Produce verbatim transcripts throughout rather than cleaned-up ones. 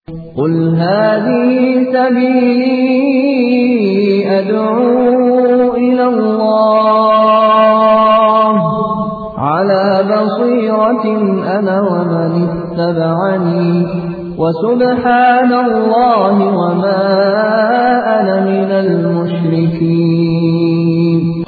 قل هذه سبيلي أدعو إلى الله على بصيرة أنا ومن اتبعني وسبحان الله وما أنا من المشركين.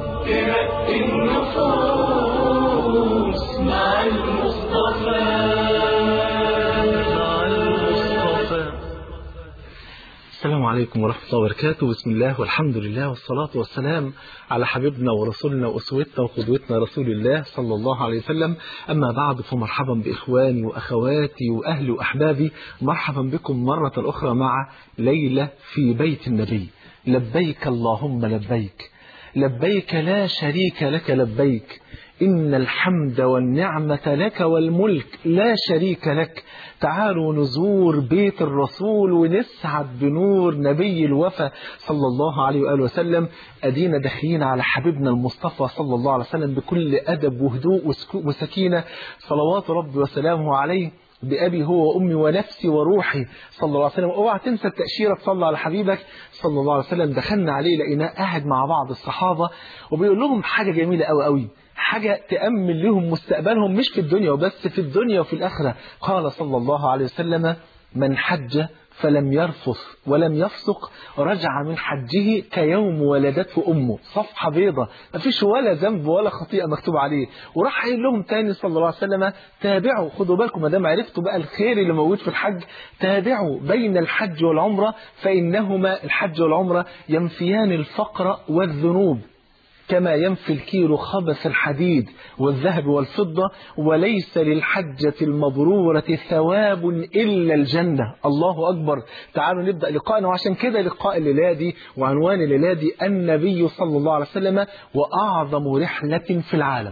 السلام عليكم ورحمة الله وبركاته. بسم الله والحمد لله والصلاة والسلام على حبيبنا ورسولنا وأسوتنا وقدوتنا رسول الله صلى الله عليه وسلم. أما بعد، فمرحبا بإخواني وأخواتي وأهلي وأحبابي، مرحبا بكم مرة أخرى مع ليلة في بيت النبي. لبيك اللهم لبيك، لبيك لا شريك لك لبيك، إن الحمد والنعمة لك والملك لا شريك لك. تعالوا نزور بيت الرسول ونسعد بنور نبي الوفا صلى الله عليه وآله وسلم. أدينا داخلين على حبيبنا المصطفى صلى الله عليه وسلم بكل أدب وهدوء وسكينة، صلوات ربي وسلامه عليه، بأبي هو وأمي ونفسي وروحي صلى الله عليه وسلم. اوعى تنسى التأشيرة تصلى على حبيبك صلى الله عليه وسلم. دخلنا عليه لقيناه قاعد مع بعض الصحابة وبيقول لهم حاجة جميلة قوي قوي، حاجة تأمل لهم مستقبلهم مش في الدنيا وبس، في الدنيا وفي الآخرة. قال صلى الله عليه وسلم: من حج فلم يرفث ولم يفسق رجع من حجه كيوم ولدته أمه. صفحة بيضة ما فيش ولا ذنب ولا خطيئة مكتوب عليه. وراح قايل لهم تاني صلى الله عليه وسلم: تابعوا، خدوا بالكم ما دام عرفتوا بقى الخير اللي موجود في الحج، تابعوا بين الحج والعمرة فإنهما الحج والعمرة ينفيان الفقر والذنوب كما ينفي الكير خبث الحديد والذهب والفضة، وليس للحجة المبرورة ثواب إلا الجنة. الله أكبر. تعالوا نبدأ لقاءنا، وعشان كده لقاء الليلة دي وعنوان الليلة دي النبي صلى الله عليه وسلم وأعظم رحلة في العالم.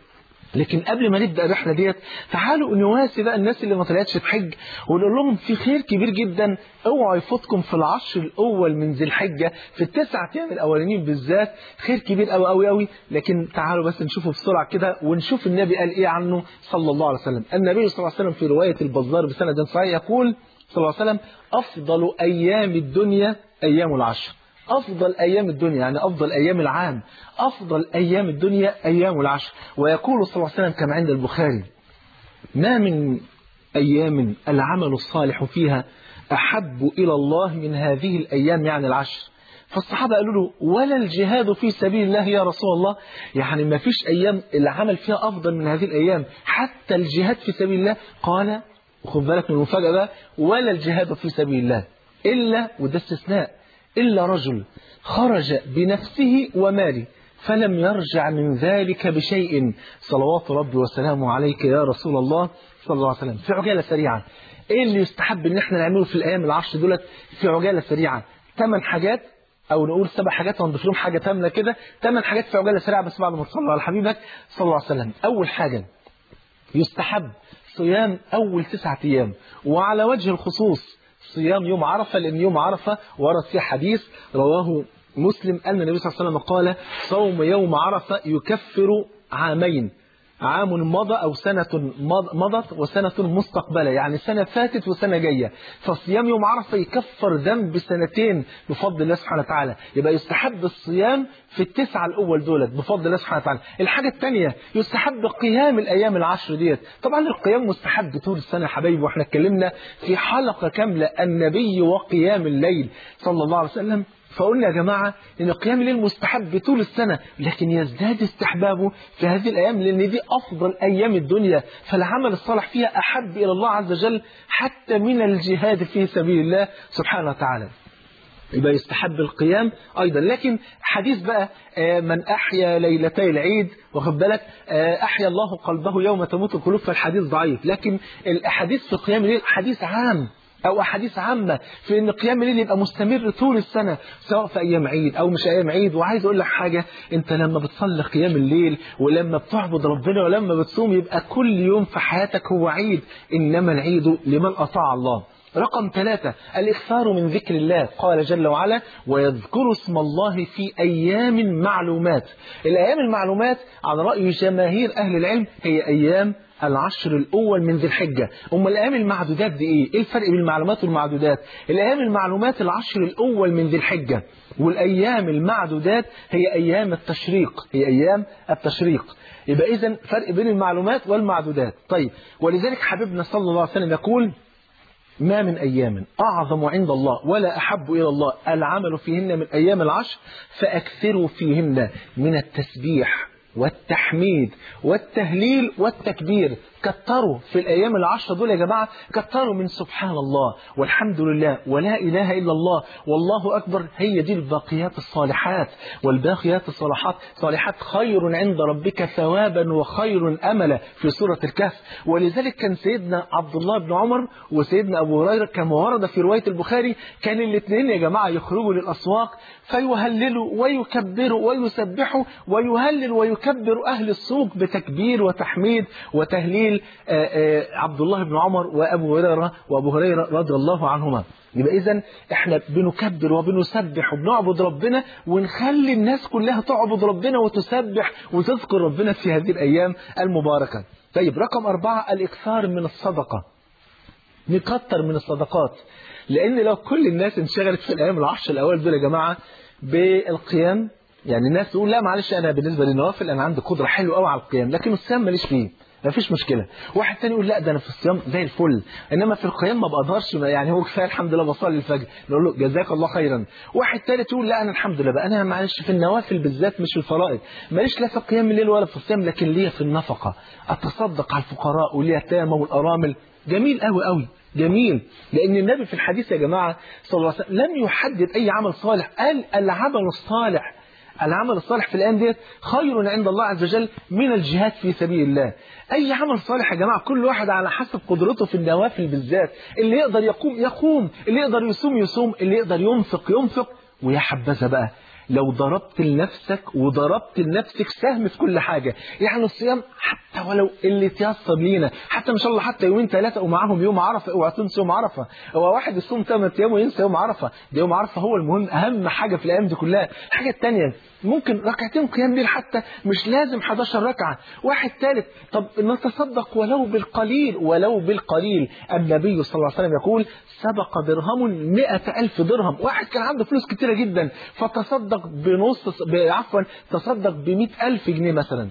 لكن قبل ما نبدأ الرحلة ديت، تعالوا نواسي بقى الناس اللي ما طلعتش تحج ونقول لهم في خير كبير جدا اوعوا يفوتكم في العشر الأول من ذي الحجة، في التسعة أيام الأولانيين بالذات، خير كبير قوي قوي قوي. لكن تعالوا بس نشوفه بسرعة كده ونشوف النبي قال إيه عنه صلى الله عليه وسلم. النبي صلى الله عليه وسلم في رواية البزار بسند صحيح يقول صلى الله عليه وسلم: أفضل أيام الدنيا أيام العشر. أفضل أيام الدنيا يعني أفضل أيام العام، أفضل أيام الدنيا أيام العشر. ويقول صلى الله عليه وسلم كما عند البخاري: ما من أيام العمل الصالح فيها أحب إلى الله من هذه الأيام يعني العشر. فالصحابة قالوا له: ولا الجهاد في سبيل الله يا رسول الله؟ يعني ما فيش أيام العمل فيها أفضل من هذه الأيام، حتى الجهاد في سبيل الله؟ قال، خذ بالك من المفاجأة بقى: ولا الجهاد في سبيل الله إلا، وده استثناء، إلا رجل خرج بنفسه وماله فلم يرجع من ذلك بشيء. صلوات ربي وسلامه عليك يا رسول الله صلى الله عليه وسلم. في عجالة سريعة، إيه اللي يستحب إن احنا نعمله في الأيام العشر دولت؟ في عجالة سريعة ثمان حاجات، أو نقول سبع حاجات ونضيف لهم حاجة ثامنة كده. ثمان حاجات في عجالة سريعة بس بعد ما تصلي على حبيبك صلى الله عليه وسلم. أول حاجة يستحب صيام أول تسعة أيام، وعلى وجه الخصوص صيام يوم عرفة، لأن يوم عرفة ورد فيه حديث رواه مسلم أن النبي صلى الله عليه وسلم قال: صوم يوم عرفة يكفر عامين، عام مضى أو سنة مضت وسنة مستقبلة، يعني سنة فاتت وسنة جاية. فصيام يوم عرفة يكفر ذنب سنتين بفضل الله سبحانه وتعالى. يبقى يستحب الصيام في التسعة الأول دولت بفضل الله سبحانه وتعالى. الحاجة الثانية يستحب قيام الأيام العشر ديت. طبعا القيام مستحب طول السنة يا حبايبي، واحنا اتكلمنا في حلقة كاملة النبي وقيام الليل صلى الله عليه وسلم. فقلنا يا جماعة إن قيام الليل مستحب طول السنة، لكن يزداد استحبابه في هذه الأيام لأن دي أفضل أيام الدنيا، فالعمل الصالح فيها أحب إلى الله عز وجل حتى من الجهاد في سبيل الله سبحانه وتعالى. يبقى يستحب القيام أيضا. لكن حديث بقى من أحيا ليلتي العيد، واخد بالك، أحيا الله قلبه يوم تموت القلوب، فالحديث ضعيف. لكن الحديث في قيام الليل حديث عام أو أحاديث عامة في أن قيام الليل يبقى مستمر طول السنة سواء في أيام عيد أو مش أيام عيد. وعايز أقول لك حاجة، أنت لما بتصلي قيام الليل ولما بتعبد ربنا ولما بتصوم يبقى كل يوم في حياتك هو عيد، إنما العيد لمن أطاع الله. رقم ثلاثة الإكثار من ذكر الله. قال جل وعلا: ويذكر اسم الله في أيام معلومات. الأيام المعلومات على رأي جماهير أهل العلم هي أيام العشر الأول من ذي الحجة. أم الأيام المعدودات دي إيه؟ إيه الفرق بين المعلومات والمعدودات؟ الأيام المعلومات العشر الأول من ذي الحجة، والأيام المعدودات هي أيام التشريق، هي أيام التشريق. يبقى إذن فرق بين المعلومات والمعدودات. طيب، ولذلك حبيبنا صلى الله عليه وسلم يقول: ما من أيام أعظم عند الله ولا أحب إلى الله العمل فيهن من أيام العشر فأكثروا فيهن من التسبيح والتحميد والتهليل والتكبير. كتروا في الأيام العشر دول يا جماعة، كتروا من سبحان الله والحمد لله ولا إله إلا الله والله أكبر. هي دي الباقيات الصالحات، والباقيات الصالحات صالحات خير عند ربك ثوابا وخير أملا في سورة الكهف. ولذلك كان سيدنا عبد الله بن عمر وسيدنا أبو هريرة كما ورد في رواية البخاري، كان الاثنين يا جماعة يخرجوا للأسواق فيهللوا ويكبروا ويسبحوا، ويهلل ويكبر أهل السوق بتكبير وتحميد وتهليل آآ آآ عبد الله بن عمر وأبو هريرة وأبو هريرة رضي الله عنهما. يبقى إذن إحنا بنكبر وبنسبح وبنعبد ربنا، ونخلي الناس كلها تعبد ربنا وتسبح وتذكر ربنا في هذه الأيام المباركة. طيب، رقم أربعة الإكثار من الصدقة. نكتر من الصدقات، لأن لو كل الناس انشغلت في الأيام العشر الأول دول يا جماعة بالقيام، يعني الناس تقول لا معلش أنا بالنسبة للنوافل أنا عندي قدرة حلوة قوي على القيام، لكن الصيام ماليش فيه، ما فيش مشكلة. واحد تاني يقول لا ده أنا في الصيام زي الفل، إنما في القيام ما بقدرش، يعني هو كفاية الحمد لله بصلي الفجر، نقول له جزاك الله خيرا. واحد تالت يقول لا أنا الحمد لله بقى أنا معلش في النوافل بالذات مش في الفرائض، ماليش لا في قيام الليل ولا في الصيام، لكن ليا في النفقة، أتصدق على الفقراء واليتامى والأرامل. جميل قوي قوي، جميل. لأن النبي في الحديث يا جماعة صلى الله عليه وسلم لم يحدد أي عمل صالح، قال العمل الصالح. العمل الصالح في الآن ديت خير عند الله عز وجل من الجهاد في سبيل الله. أي عمل صالح يا جماعة كل واحد على حسب قدرته في النوافل بالذات، اللي يقدر يقوم يقوم، اللي يقدر يصوم يصوم، اللي يقدر ينفق ينفق. ويا حبذا بقى لو ضربت لنفسك وضربت لنفسك سهم في كل حاجة. يعني الصيام حتى ولو اللي تيسر لينا، حتى ان شاء الله حتى يومين ثلاثة ومعاهم يوم عرفة، اوعى تنسوا يوم عرفة. هو واحد يصوم ثمان ايام وينسى يوم عرفة؟ ده يوم عرفة هو المهم، اهم حاجة في الايام دي كلها. الحاجة الثانية ممكن ركعتين قيام ليل، حتى مش لازم حداشر ركعة. واحد ثالث طب نتصدق ولو بالقليل، ولو بالقليل. النبي صلى الله عليه وسلم يقول سبق درهم مئة ألف درهم. واحد كان عنده فلوس كتيرة جدا فتصدق بنص، عفوا تصدق بمئة ألف جنيه مثلا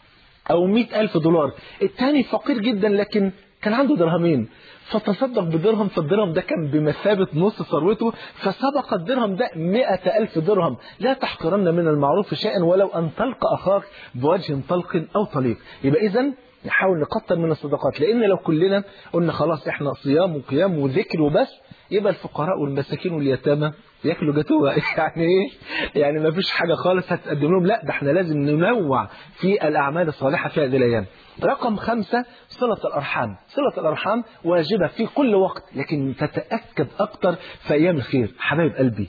أو مئة ألف دولار. الثاني فقير جدا لكن كان عنده درهمين فتصدق بدرهم، فالدرهم ده كان بمثابة نص ثروته، فسبق الدرهم ده مئة ألف درهم. لا تحقرن من المعروف شيئا ولو أن تلقى أخاك بوجه طلق أو طليق. يبقى إذن نحاول نكتر من الصدقات، لأن لو كلنا قلنا خلاص إحنا صيام وقيام وذكر وبس، يبقى الفقراء والمساكين واليتامى ياكلوا جاتوه. يعني ايه؟ يعني ما فيش حاجة خالص هتقدم لهم. لا، ده احنا لازم ننوع في الأعمال الصالحة في هذه الأيام. رقم خمسة صلة الأرحام. صلة الأرحام واجبة في كل وقت، لكن تتأكد أكتر في أيام الخير. حبايب قلبي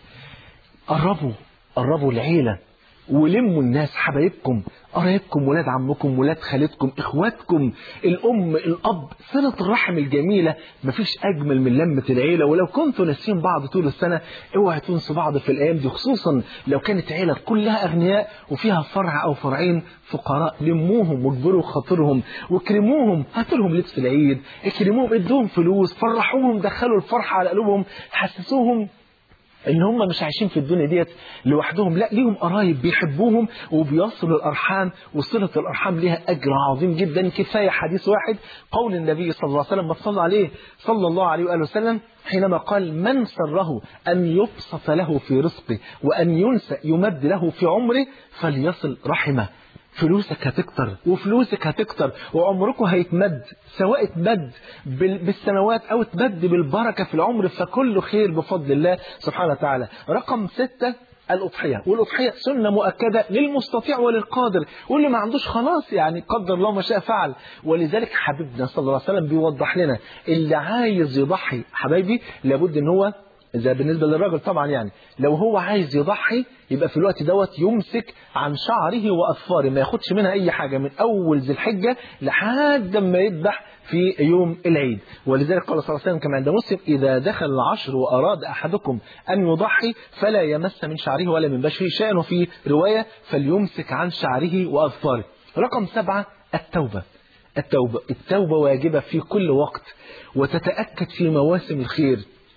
قربوا قربوا العيلة ولموا الناس، حبايبكم، قرايبكم، ولاد عمكم، ولاد خالتكم، اخواتكم، الام، الاب. صلة الرحم الجميلة مفيش اجمل من لمة العيلة. ولو كنتوا ناسين بعض طول السنة اوعوا تنسوا بعض في الايام دي، خصوصا لو كانت عيلة كلها اغنياء وفيها فرع او فرعين فقراء. لموهم واجبروا خاطرهم واكرموهم، هاتوا لهم لبس العيد، اكرموهم، ادوهم فلوس، فرحوهم، دخلوا الفرحة على قلوبهم، حسسوهم ان هم مش عايشين في الدنيا ديت لوحدهم، لا ليهم قرايب بيحبوهم وبيصلوا الارحام. وصلة الارحام ليها اجر عظيم جدا. كفايه حديث واحد، قول النبي صلى الله عليه وسلم، ما صلى عليه صلى الله عليه واله وسلم حينما قال من سره ان يبسط له في رزقه وان ينسى يمد له في عمره فليصل رحمه. فلوسك هتكتر وفلوسك هتكتر وعمركم هيتمد، سواء اتمد بالسنوات او اتمد بالبركة في العمر، فكله خير بفضل الله سبحانه وتعالى. رقم ستة الأضحية. والأضحية سنة مؤكدة للمستطيع وللقادر، واللي ما عندوش خلاص يعني قدر الله ما شاء فعل. ولذلك حبيبنا صلى الله عليه وسلم بيوضح لنا اللي عايز يضحي حبايبي لابد ان هو إذا بالنسبة للراجل طبعا، يعني لو هو عايز يضحي يبقى في الوقت دوت يمسك عن شعره وأظفاره، ما ياخدش منها أي حاجة من أول ذي الحجة لحد ما يذبح في يوم العيد. ولذلك قال صلى الله عليه وسلم كما عند مسلم إذا دخل العشر وأراد أحدكم أن يضحي فلا يمس من شعره ولا من بشره شيئا، وفي رواية فليمسك عن شعره وأظفاره. رقم سبعة التوبة. التوبة. التوبة واجبة في كل وقت، وتتأكد في مواسم الخير.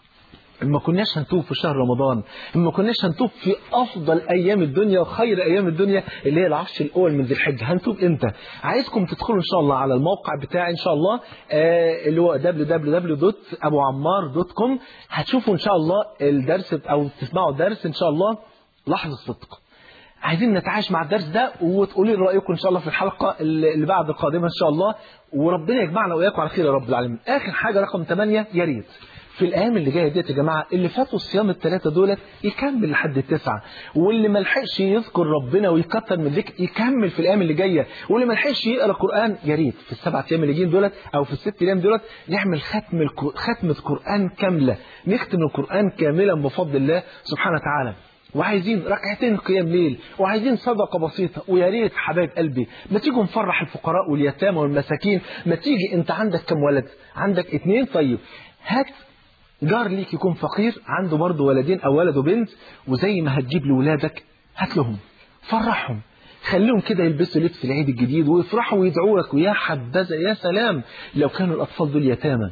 ما كناش هنتوب في شهر رمضان، ما كناش هنتوب في أفضل أيام الدنيا وخير أيام الدنيا اللي هي العشر الأول من ذي الحجة. هنتوب إمتى؟ عايزكم تدخلوا إن شاء الله على الموقع بتاعي إن شاء الله آه اللي هو دبليو دبليو دبليو دوت أبو عمار دوت كوم. هتشوفوا إن شاء الله الدرس أو تسمعوا الدرس إن شاء الله لحظة صدق. عايزين نتعايش مع الدرس ده وتقولي رأيكم إن شاء الله في الحلقة اللي بعد القادمة إن شاء الله، وربنا يجمعنا وإياكم على خير يا رب العالمين. آخر حاجة رقم ثمانية، يا ريت في الأيام اللي جاية ديت يا جماعة اللي فاتوا الصيام الثلاثة دولت يكمل لحد التسعة، واللي ما لحقش يذكر ربنا ويكتر من ذكر يكمل في الأيام اللي جاية، واللي ما لحقش يقرأ قرآن يا ريت في السبعة أيام اللي جايين دولت أو في الست أيام دولت نعمل ختم الكو... ختمة قرآن كاملة، نختم القرآن كاملا بفضل الله سبحانه وتعالى. وعايزين ركعتين قيام ليل، وعايزين صدقة بسيطة. ويا ريت حبايب قلبي ما تيجوا نفرح الفقراء واليتامى والمساكين. ما تيجي انت عندك كم ولد؟ عندك اتنين، طيب هات جار ليك يكون فقير عنده برضه ولدين او ولد وبنت، وزي ما هتجيب لولادك هات لهم، فرحهم، خليهم كده يلبسوا لبس العيد الجديد ويفرحوا ويدعوا لك. ويا حبذا يا سلام لو كانوا الاطفال دول يتامى،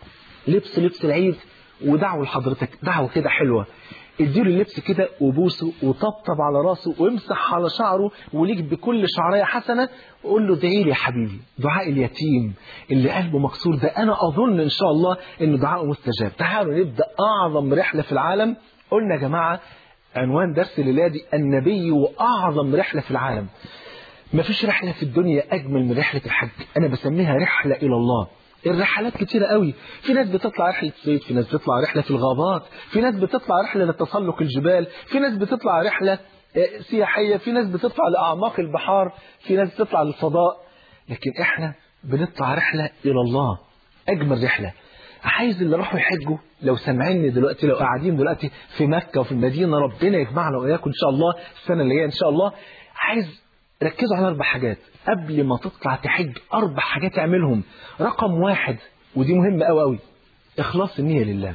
لبس لبس العيد ودعوه لحضرتك دعوه كده حلوه، اديله اللبس كده وبوسه وطبطب على راسه وامسح على شعره وليك بكل شعريه حسنه، وقول له ادعي لي يا حبيبي. دعاء اليتيم اللي قلبه مكسور ده انا اظن ان شاء الله ان دعاءه مستجاب. تعالوا نبدا اعظم رحله في العالم. قلنا يا جماعه عنوان درس الليله دي النبي واعظم رحله في العالم. مفيش رحله في الدنيا اجمل من رحله الحج، انا بسميها رحله الى الله. الرحلات كتيرة قوي، في ناس بتطلع رحلة صيد، في ناس بتطلع رحلة في الغابات، في ناس بتطلع رحلة لتسلق الجبال، في ناس بتطلع رحلة سياحية، في ناس بتطلع لأعماق البحار، في ناس بتطلع للفضاء. لكن احنا بنطلع رحلة إلى الله، أجمل رحلة. عايز اللي راحوا يحجوا لو سمعيني دلوقتي، لو قاعدين دلوقتي في مكة وفي المدينة، ربنا يجمعنا وإياكم إن شاء الله السنة اللي جاية إن شاء الله. عايز ركزوا على أربع حاجات قبل ما تطلع تحج، أربع حاجات اعملهم. رقم واحد ودي مهمة أوي أوي، إخلاص النية لله.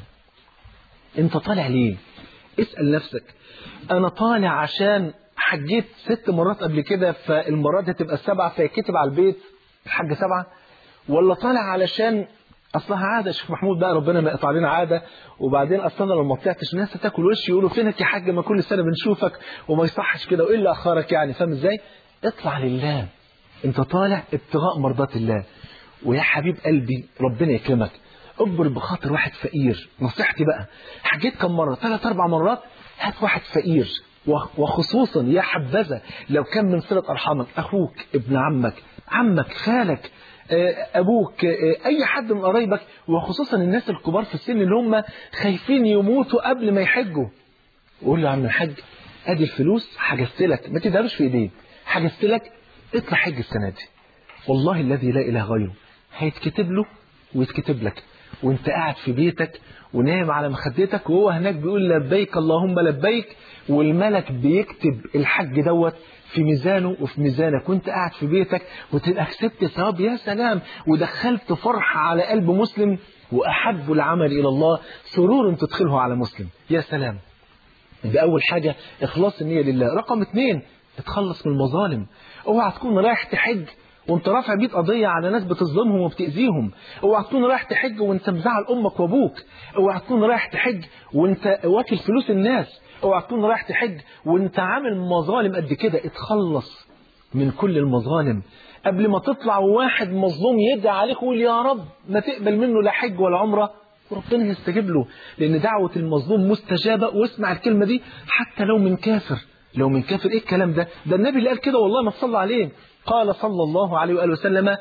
أنت طالع ليه؟ اسأل نفسك، أنا طالع عشان حجيت ست مرات قبل كده فالمرات هتبقى السبعة فيكتب على البيت الحج سبعة، ولا طالع علشان أصلها عادة شيخ محمود بقى ربنا ما يقطع علينا عادة، وبعدين أصلا لو ما طلعتش الناس هتاكل وش يقولوا فينك يا حاج ما كل سنة بنشوفك وما يصحش كده وإيه اللي أخرك يعني، فاهم إزاي؟ اطلع لله، انت طالع ابتغاء مرضات الله. ويا حبيب قلبي ربنا يكرمك، اكبر بخاطر واحد فقير. نصيحتي بقى، حجيت كم مرة؟ ثلاث اربع مرات، هات واحد فقير، وخصوصا يا حبذا لو كان من صلة ارحامك، اخوك، ابن عمك، عمك، خالك، ابوك، اي حد من قرايبك، وخصوصا الناس الكبار في السن اللي هم خايفين يموتوا قبل ما يحجوا. قول له يا عم الحاج ادي الفلوس حجزت لك، ما تدهرش في ايديه، حجزت لك، اطلع حج السنة دي، والله الذي لا إله غيره هيتكتب له ويتكتب لك وانت قاعد في بيتك ونايم على مخدتك، وهو هناك بيقول لبيك اللهم لبيك، والملك بيكتب الحج دوت في ميزانه وفي ميزانك وانت قاعد في بيتك، وتبقى كسبت ثواب. يا سلام، ودخلت فرحة على قلب مسلم، وأحب العمل إلى الله سرور تدخله على مسلم. يا سلام. دي أول حاجة، إخلاص النية لله. رقم اثنين، اتخلص من المظالم. اوعى تكون رايح تحج وانت رافع بيت قضية على ناس بتظلمهم وبتأذيهم. اوعى تكون رايح تحج وانت مزعل امك وابوك. اوعى تكون رايح تحج وانت واكل فلوس الناس. اوعى تكون رايح تحج وانت عامل مظالم قد كده. اتخلص من كل المظالم قبل ما تطلع، وواحد مظلوم يدعي عليك ويقول يا رب ما تقبل منه لا حج ولا عمرة، وربنا يستجيب له، لان دعوة المظلوم مستجابة. واسمع الكلمة دي حتى لو من كافر. لو من كافر، ايه الكلام ده؟ ده النبي اللي قال كده، والله ما تصلى عليه. قال صلى الله عليه وآله وسلم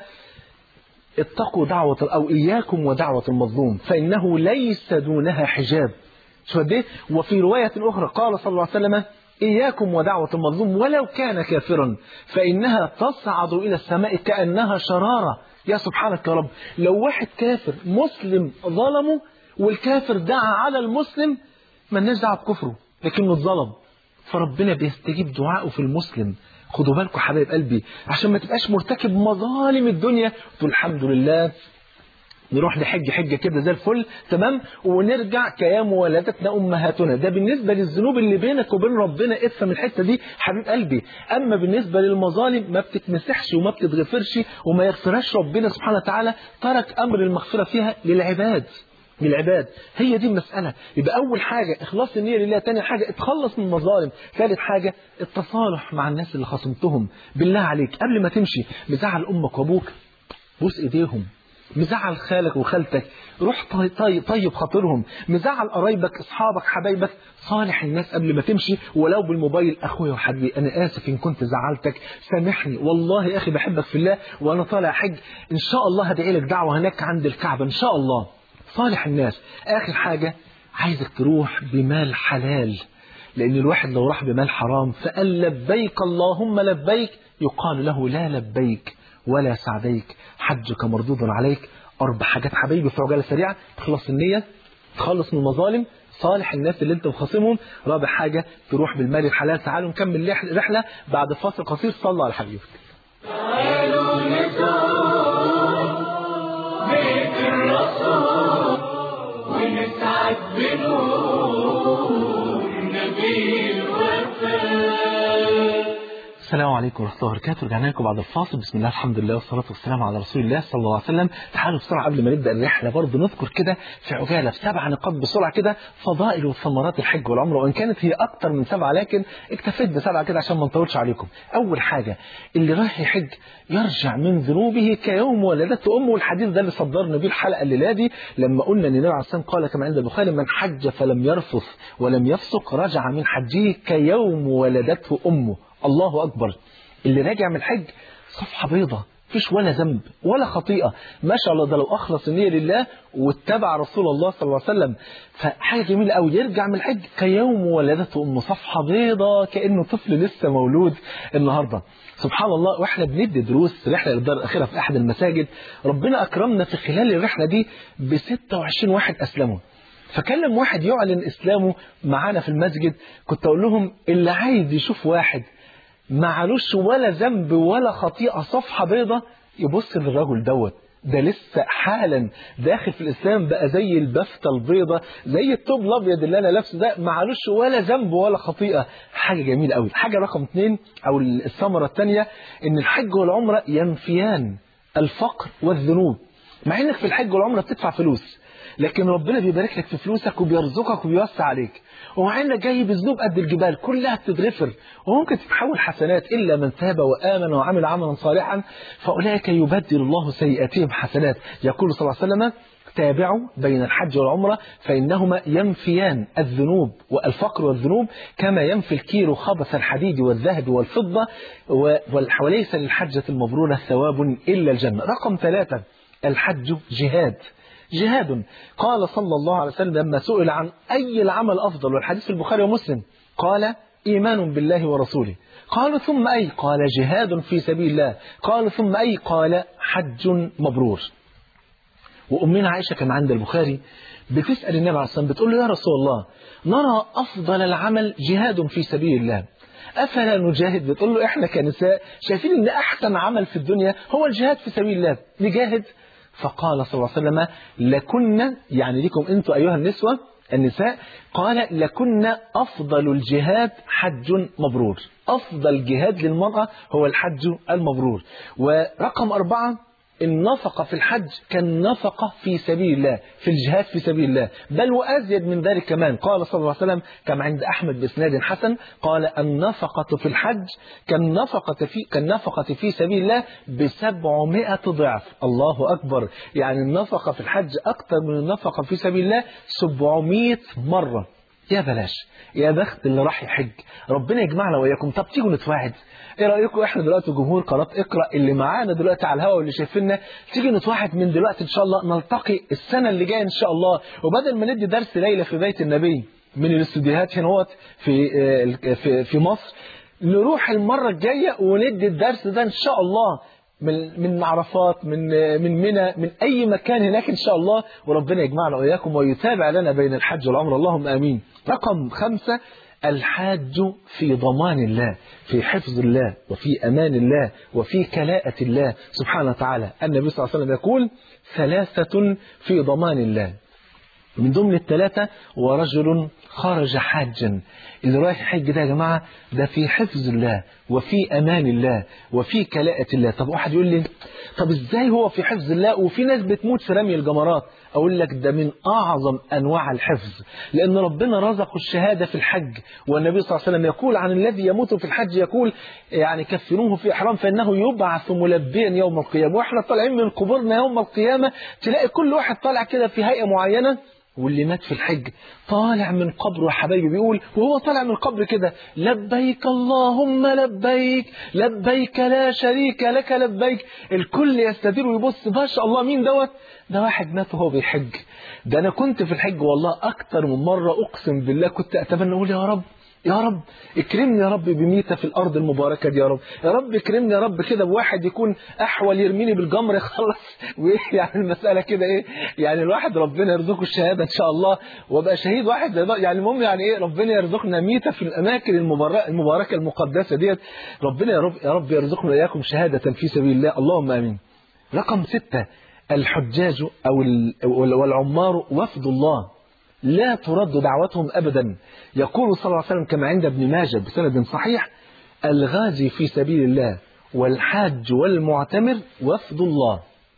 اتقوا دعوة أو إياكم ودعوة المظلوم فإنه ليس دونها حجاب. شو ده؟ وفي رواية أخرى قال صلى الله عليه وسلم إياكم ودعوة المظلوم ولو كان كافرا فإنها تصعد إلى السماء كأنها شرارة. يا سبحانك يا رب، لو واحد كافر مسلم ظلمه والكافر دعا على المسلم، ما لناش دعوة بكفره لكنه اتظلم، فربنا بيستجيب دعائه في المسلم. خدوا بالكم حبايب قلبي عشان ما تبقاش مرتكب مظالم الدنيا تقول الحمد لله نروح نحج حجة كده زي الفل تمام، ونرجع كيام ولدتنا أمهاتنا. ده بالنسبة للذنوب اللي بينك وبين ربنا، افهم الحتة دي حبيب قلبي. أما بالنسبة للمظالم ما بتتمسحش وما بتتغفرش وما يغفرهاش ربنا سبحانه وتعالى، ترك أمر المغفرة فيها للعباد للعباد. هي دي المسألة. يبقى أول حاجة إخلاص النية لله، تاني حاجة اتخلص من المظالم، ثالث حاجة التصالح مع الناس اللي خصمتهم. بالله عليك قبل ما تمشي مزعل أمك وأبوك بوس إيديهم، مزعل خالك وخالتك روح طيب, طيب, طيب خاطرهم، مزعل قرايبك اصحابك حبايبك صالح الناس قبل ما تمشي ولو بالموبايل. اخويا وحبيبي انا اسف ان كنت زعلتك، سامحني والله يا اخي بحبك في الله وانا طالع حج ان شاء الله هدعي لك دعوه هناك عند الكعبه ان شاء الله. صالح الناس. اخر حاجه عايزك تروح بمال حلال، لان الواحد لو راح بمال حرام فقال لبيك اللهم لبيك يقال له لا لبيك ولا سعديك حجك مردود عليك. أربع حاجات حبايبي في عجالة سريعة: تخلص النية، تخلص من المظالم، صالح الناس اللي انت مخاصمهم، رابع حاجة تروح بالمال الحلال. تعالوا نكمل رحلة بعد فاصل قصير. صلى على حبيبك. تعالوا نزور بيت الرسول ونسعد بنور نبي الوفاء. السلام عليكم ورحمة الله وبركاته. رجعنا لكم بعد الفاصل. بسم الله الحمد لله والصلاة والسلام على رسول الله صلى الله عليه وسلم. تعالوا بسرعة قبل ما نبدأ الرحلة برضه نذكر كده في عجالة في سبع نقاط بسرعة كده فضائل وثمرات الحج والعمرة، وإن كانت هي أكتر من سبعة لكن اكتفيت بسبعة كده عشان ما نطولش عليكم. أول حاجة اللي رايح يحج يرجع من ذنوبه كيوم ولدته أمه، والحديث ده اللي صدرنا بيه الحلقة الليلة دي لما قلنا أن النبي عليه الصلاة والسلام قال كما عند البخاري: من حج فلم يرفث ولم يفسق رجع من حجه كيوم ولدته أمه. الله أكبر. اللي راجع من الحج صفحة بيضة، فيش ولا ذنب ولا خطيئة، ما شاء الله. ده لو أخلص النية لله واتبع رسول الله صلى الله عليه وسلم فحاجة جميلة أوي. يرجع من الحج كيوم ولدته أمه، صفحة بيضة كأنه طفل لسه مولود النهاردة. سبحان الله. وإحنا بندي دروس رحلة للدار الأخيرة في أحد المساجد، ربنا أكرمنا في خلال الرحلة دي ب ستة وعشرين واحد أسلموا. فكلم واحد يعلن إسلامه معانا في المسجد، كنت أقول لهم اللي عايز يشوف واحد معلوش ولا ذنب ولا خطيئة صفحة بيضة يبص للرجل دوت، ده لسه حالا داخل في الإسلام بقى زي البفتة البيضة زي الطوب الأبيض اللي أنا لابسه ده، معلوش ولا ذنب ولا خطيئة. حاجة جميلة قوي. حاجة رقم اثنين أو الثمرة الثانية إن الحج والعمرة ينفيان الفقر والذنوب. مع إنك في الحج والعمرة بتدفع فلوس لكن ربنا بيبارك لك في فلوسك وبيرزقك وبيوسع عليك، ومع انك جاي بذنوب قد الجبال كلها بتتغفر وممكن تتحول حسنات. الا من تاب وامن وعمل عملا صالحا فاولئك يبدل الله سيئاتهم حسنات. يقول صلى الله عليه وسلم: تابعوا بين الحج والعمرة فإنهما ينفيان الذنوب والفقر والذنوب كما ينفي الكير خبث الحديد والذهب والفضة، وليس للحجة المبرورة ثواب إلا الجنة. رقم ثلاثة الحج جهاد. جهاد. قال صلى الله عليه وسلم لما سئل عن أي العمل أفضل، والحديث في البخاري ومسلم، قال: إيمان بالله ورسوله. قالوا: ثم أي؟ قال: جهاد في سبيل الله. قالوا: ثم أي؟ قال: حج مبرور. وأمنا عائشة كما عند البخاري بتسأل النبي عليه الصلاة والسلام بتقول له: يا رسول الله نرى أفضل العمل جهاد في سبيل الله أفلا نجاهد؟ بتقول له: إحنا كنساء شايفين أن أحسن عمل في الدنيا هو الجهاد في سبيل الله، نجاهد. فقال صلى الله عليه وسلم: لكن يعني لكم أنتم أيها النسوة النساء، قال: لكن أفضل الجهاد حج مبرور. أفضل جهاد للمرأة هو الحج المبرور. ورقم أربعة النفقة في الحج كالنفقة في سبيل الله، في الجهاد في سبيل الله، بل وأزيد من ذلك كمان. قال صلى الله عليه وسلم كما عند أحمد بإسناد حسن قال: النفقة في الحج كالنفقة في كالنفقة في سبيل الله بسبعمائة ضعف. الله أكبر. يعني النفقة في الحج أكثر من النفقة في سبيل الله سبعمائة مرة. يا بلاش، يا بخت اللي راح يحج. ربنا يجمعنا وإياكم. طب تيجوا نتواعد. ايه رايكم احنا دلوقتي جمهور قناه اقرا اللي معانا دلوقتي على الهواء واللي شايفيننا، تيجي نتواعد من دلوقتي ان شاء الله نلتقي السنه اللي جايه ان شاء الله، وبدل ما ندي درس ليله في بيت النبي من الاستوديوهات هنا في في في مصر، نروح المره الجايه وندي الدرس ده ان شاء الله من من عرفات، من من منى، من اي مكان هناك ان شاء الله، وربنا يجمعنا واياكم ويتابع لنا بين الحج والعمره، اللهم امين. رقم خمسة الحاج في ضمان الله، في حفظ الله، وفي أمان الله، وفي كلاءة الله سبحانه وتعالى. النبي صلى الله عليه وسلم يقول ثلاثة في ضمان الله، من ضمن الثلاثة ورجل خرج حاجا. اللي رايح حج ده يا جماعة ده في حفظ الله وفي أمان الله وفي كلاءة الله. طب واحد يقول لي طب ازاي هو في حفظ الله وفي ناس بتموت في رمي الجمرات؟ أقول لك ده من أعظم أنواع الحفظ، لأن ربنا رزقه الشهادة في الحج، والنبي صلى الله عليه وسلم يقول عن الذي يموت في الحج يقول يعني كفنوه في إحرام فإنه يبعث ملبيا يوم القيامة. وإحنا طالعين من قبورنا يوم القيامة تلاقي كل واحد طالع كده في هيئة معينة، واللي مات في الحج طالع من قبره يا حبايبي بيقول وهو طالع من القبر كده لبيك اللهم لبيك لبيك لا شريك لك لبيك. الكل يستدير ويبص ما شاء الله مين دوت؟ ده واحد مات وهو بيحج. ده أنا كنت في الحج والله أكتر من مرة أقسم بالله كنت أتمنى أقول يا رب يا رب اكرمني يا رب بميتة في الأرض المباركة دي، يا رب يا رب اكرمني يا رب كده بواحد يكون أحول يرميني بالجمر يخلص وإيه يعني المسألة كده إيه يعني الواحد ربنا يرزقه الشهادة إن شاء الله وابقى شهيد واحد يعني المهم يعني إيه ربنا يرزقنا ميتة في الأماكن المباركة المباركة المقدسة ديت. ربنا يا رب يا رب يرزقنا إياكم شهادة في سبيل الله اللهم آمين. رقم ستة الحجاج أو والعمار وفد الله لا ترد دعوتهم أبدا. يقول صلى الله عليه وسلم كما عند ابن ماجه بسند صحيح الغازي في سبيل الله والحاج والمعتمر وفد الله.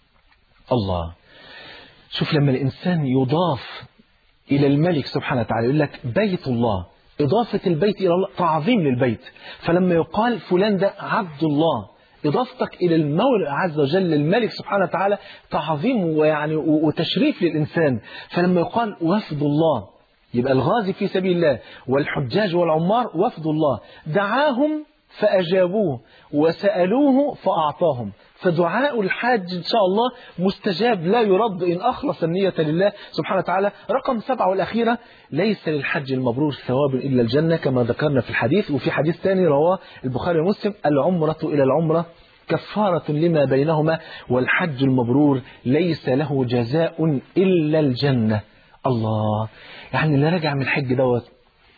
الله شوف لما الإنسان يضاف إلى الملك سبحانه وتعالى يقول لك بيت الله، إضافة البيت إلى الله تعظيم للبيت. فلما يقال فلان ده عبد الله إضافتك إلى المولى عز وجل الملك سبحانه وتعالى تعظيم ويعني وتشريف للإنسان. فلما يقال وفد الله يبقى الغازي في سبيل الله والحجاج والعمار وفد الله دعاهم فأجابوه وسألوه فأعطاهم. فدعاء الحاج إن شاء الله مستجاب لا يرد إن أخلص النية لله سبحانه وتعالى. رقم سبعة والأخيرة ليس للحج المبرور ثواب إلا الجنة كما ذكرنا في الحديث. وفي حديث ثاني رواه البخاري ومسلم العمرة إلى العمرة كفارة لما بينهما والحج المبرور ليس له جزاء إلا الجنة. الله يعني اللي رجع من الحج دوت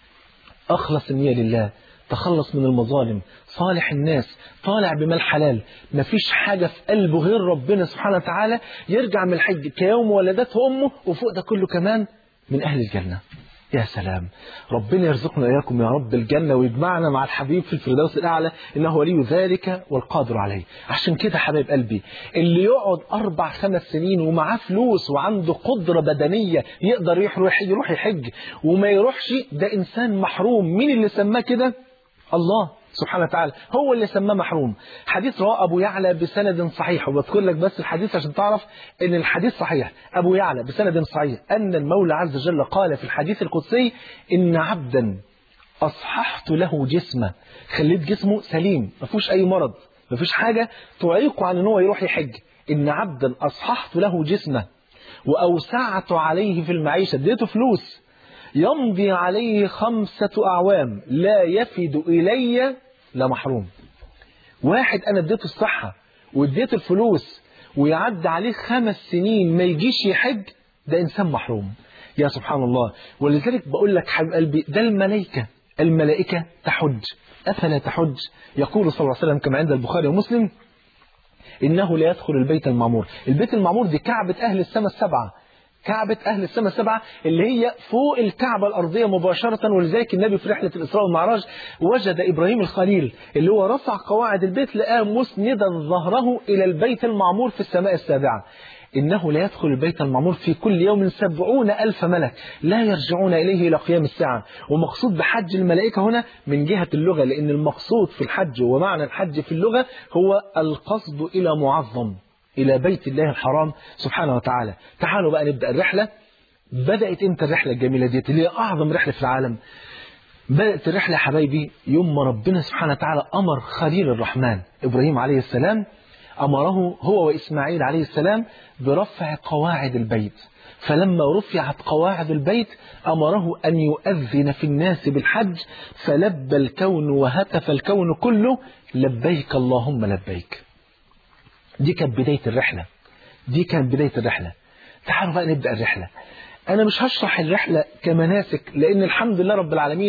أخلص النية لله تخلص من المظالم صالح الناس طالع بمال حلال مفيش حاجة في قلبه غير ربنا سبحانه وتعالى يرجع من الحج كيوم ولدته أمه وفوق ده كله كمان من أهل الجنة. يا سلام ربنا يرزقنا إياكم يا رب الجنة ويجمعنا مع الحبيب في الفردوس الأعلى إنه ولي ذلك والقادر عليه. عشان كده حبايب قلبي اللي يقعد أربع خمس سنين ومعاه فلوس وعنده قدرة بدنية يقدر يروح يروح يحج وما يروحش ده إنسان محروم. مين اللي سماه كده؟ الله سبحانه وتعالى هو اللي سماه محروم. حديث رواه أبو يعلى بسند صحيح وبذكر لك بس الحديث عشان تعرف إن الحديث صحيح. أبو يعلى بسند صحيح أن المولى عز وجل قال في الحديث القدسي إن عبدا أصححت له جسمه خليت جسمه سليم ما فيهوش أي مرض ما فيش حاجة تعيقه عن أنه يروح يحج. إن عبدا أصححت له جسمه وأوسعت عليه في المعيشة اديته فلوس يمضي عليه خمسة أعوام لا يفد إلي لا محروم. واحد أنا اديته الصحة واديته الفلوس ويعد عليه خمس سنين ما يجيش يحج ده إنسان محروم. يا سبحان الله. ولذلك بقول لك حبيب قلبي ده الملائكة الملائكة تحج أفلا تحج؟ يقول صلى الله عليه وسلم كما عند البخاري ومسلم إنه لا يدخل البيت المعمور. البيت المعمور دي كعبة أهل السماء السبعة كعبة أهل السماء السبعة اللي هي فوق الكعبة الأرضية مباشرة. ولذلك النبي في رحلة الإسراء والمعراج وجد إبراهيم الخليل اللي هو رفع قواعد البيت لقاه مسندا ظهره إلى البيت المعمور في السماء السابعة. إنه لا يدخل البيت المعمور في كل يوم سبعون ألف ملك لا يرجعون إليه إلى قيام الساعة. ومقصود بحج الملائكة هنا من جهة اللغة لأن المقصود في الحج ومعنى الحج في اللغة هو القصد إلى معظم إلى بيت الله الحرام سبحانه وتعالى. تعالوا بقى نبدأ الرحلة. بدأت امتى الرحلة الجميلة دي اللي هي أعظم رحلة في العالم؟ بدأت الرحلة يا حبايبي يوم ما ربنا سبحانه وتعالى أمر خليل الرحمن إبراهيم عليه السلام أمره هو وإسماعيل عليه السلام برفع قواعد البيت. فلما رفعت قواعد البيت أمره أن يؤذن في الناس بالحج فلبى الكون وهتف الكون كله لبيك اللهم لبيك. دي كانت بداية الرحلة دي كانت بداية الرحلة. تعالوا بقى نبدأ الرحلة. أنا مش هشرح الرحلة كمناسك لأن الحمد لله رب العالمين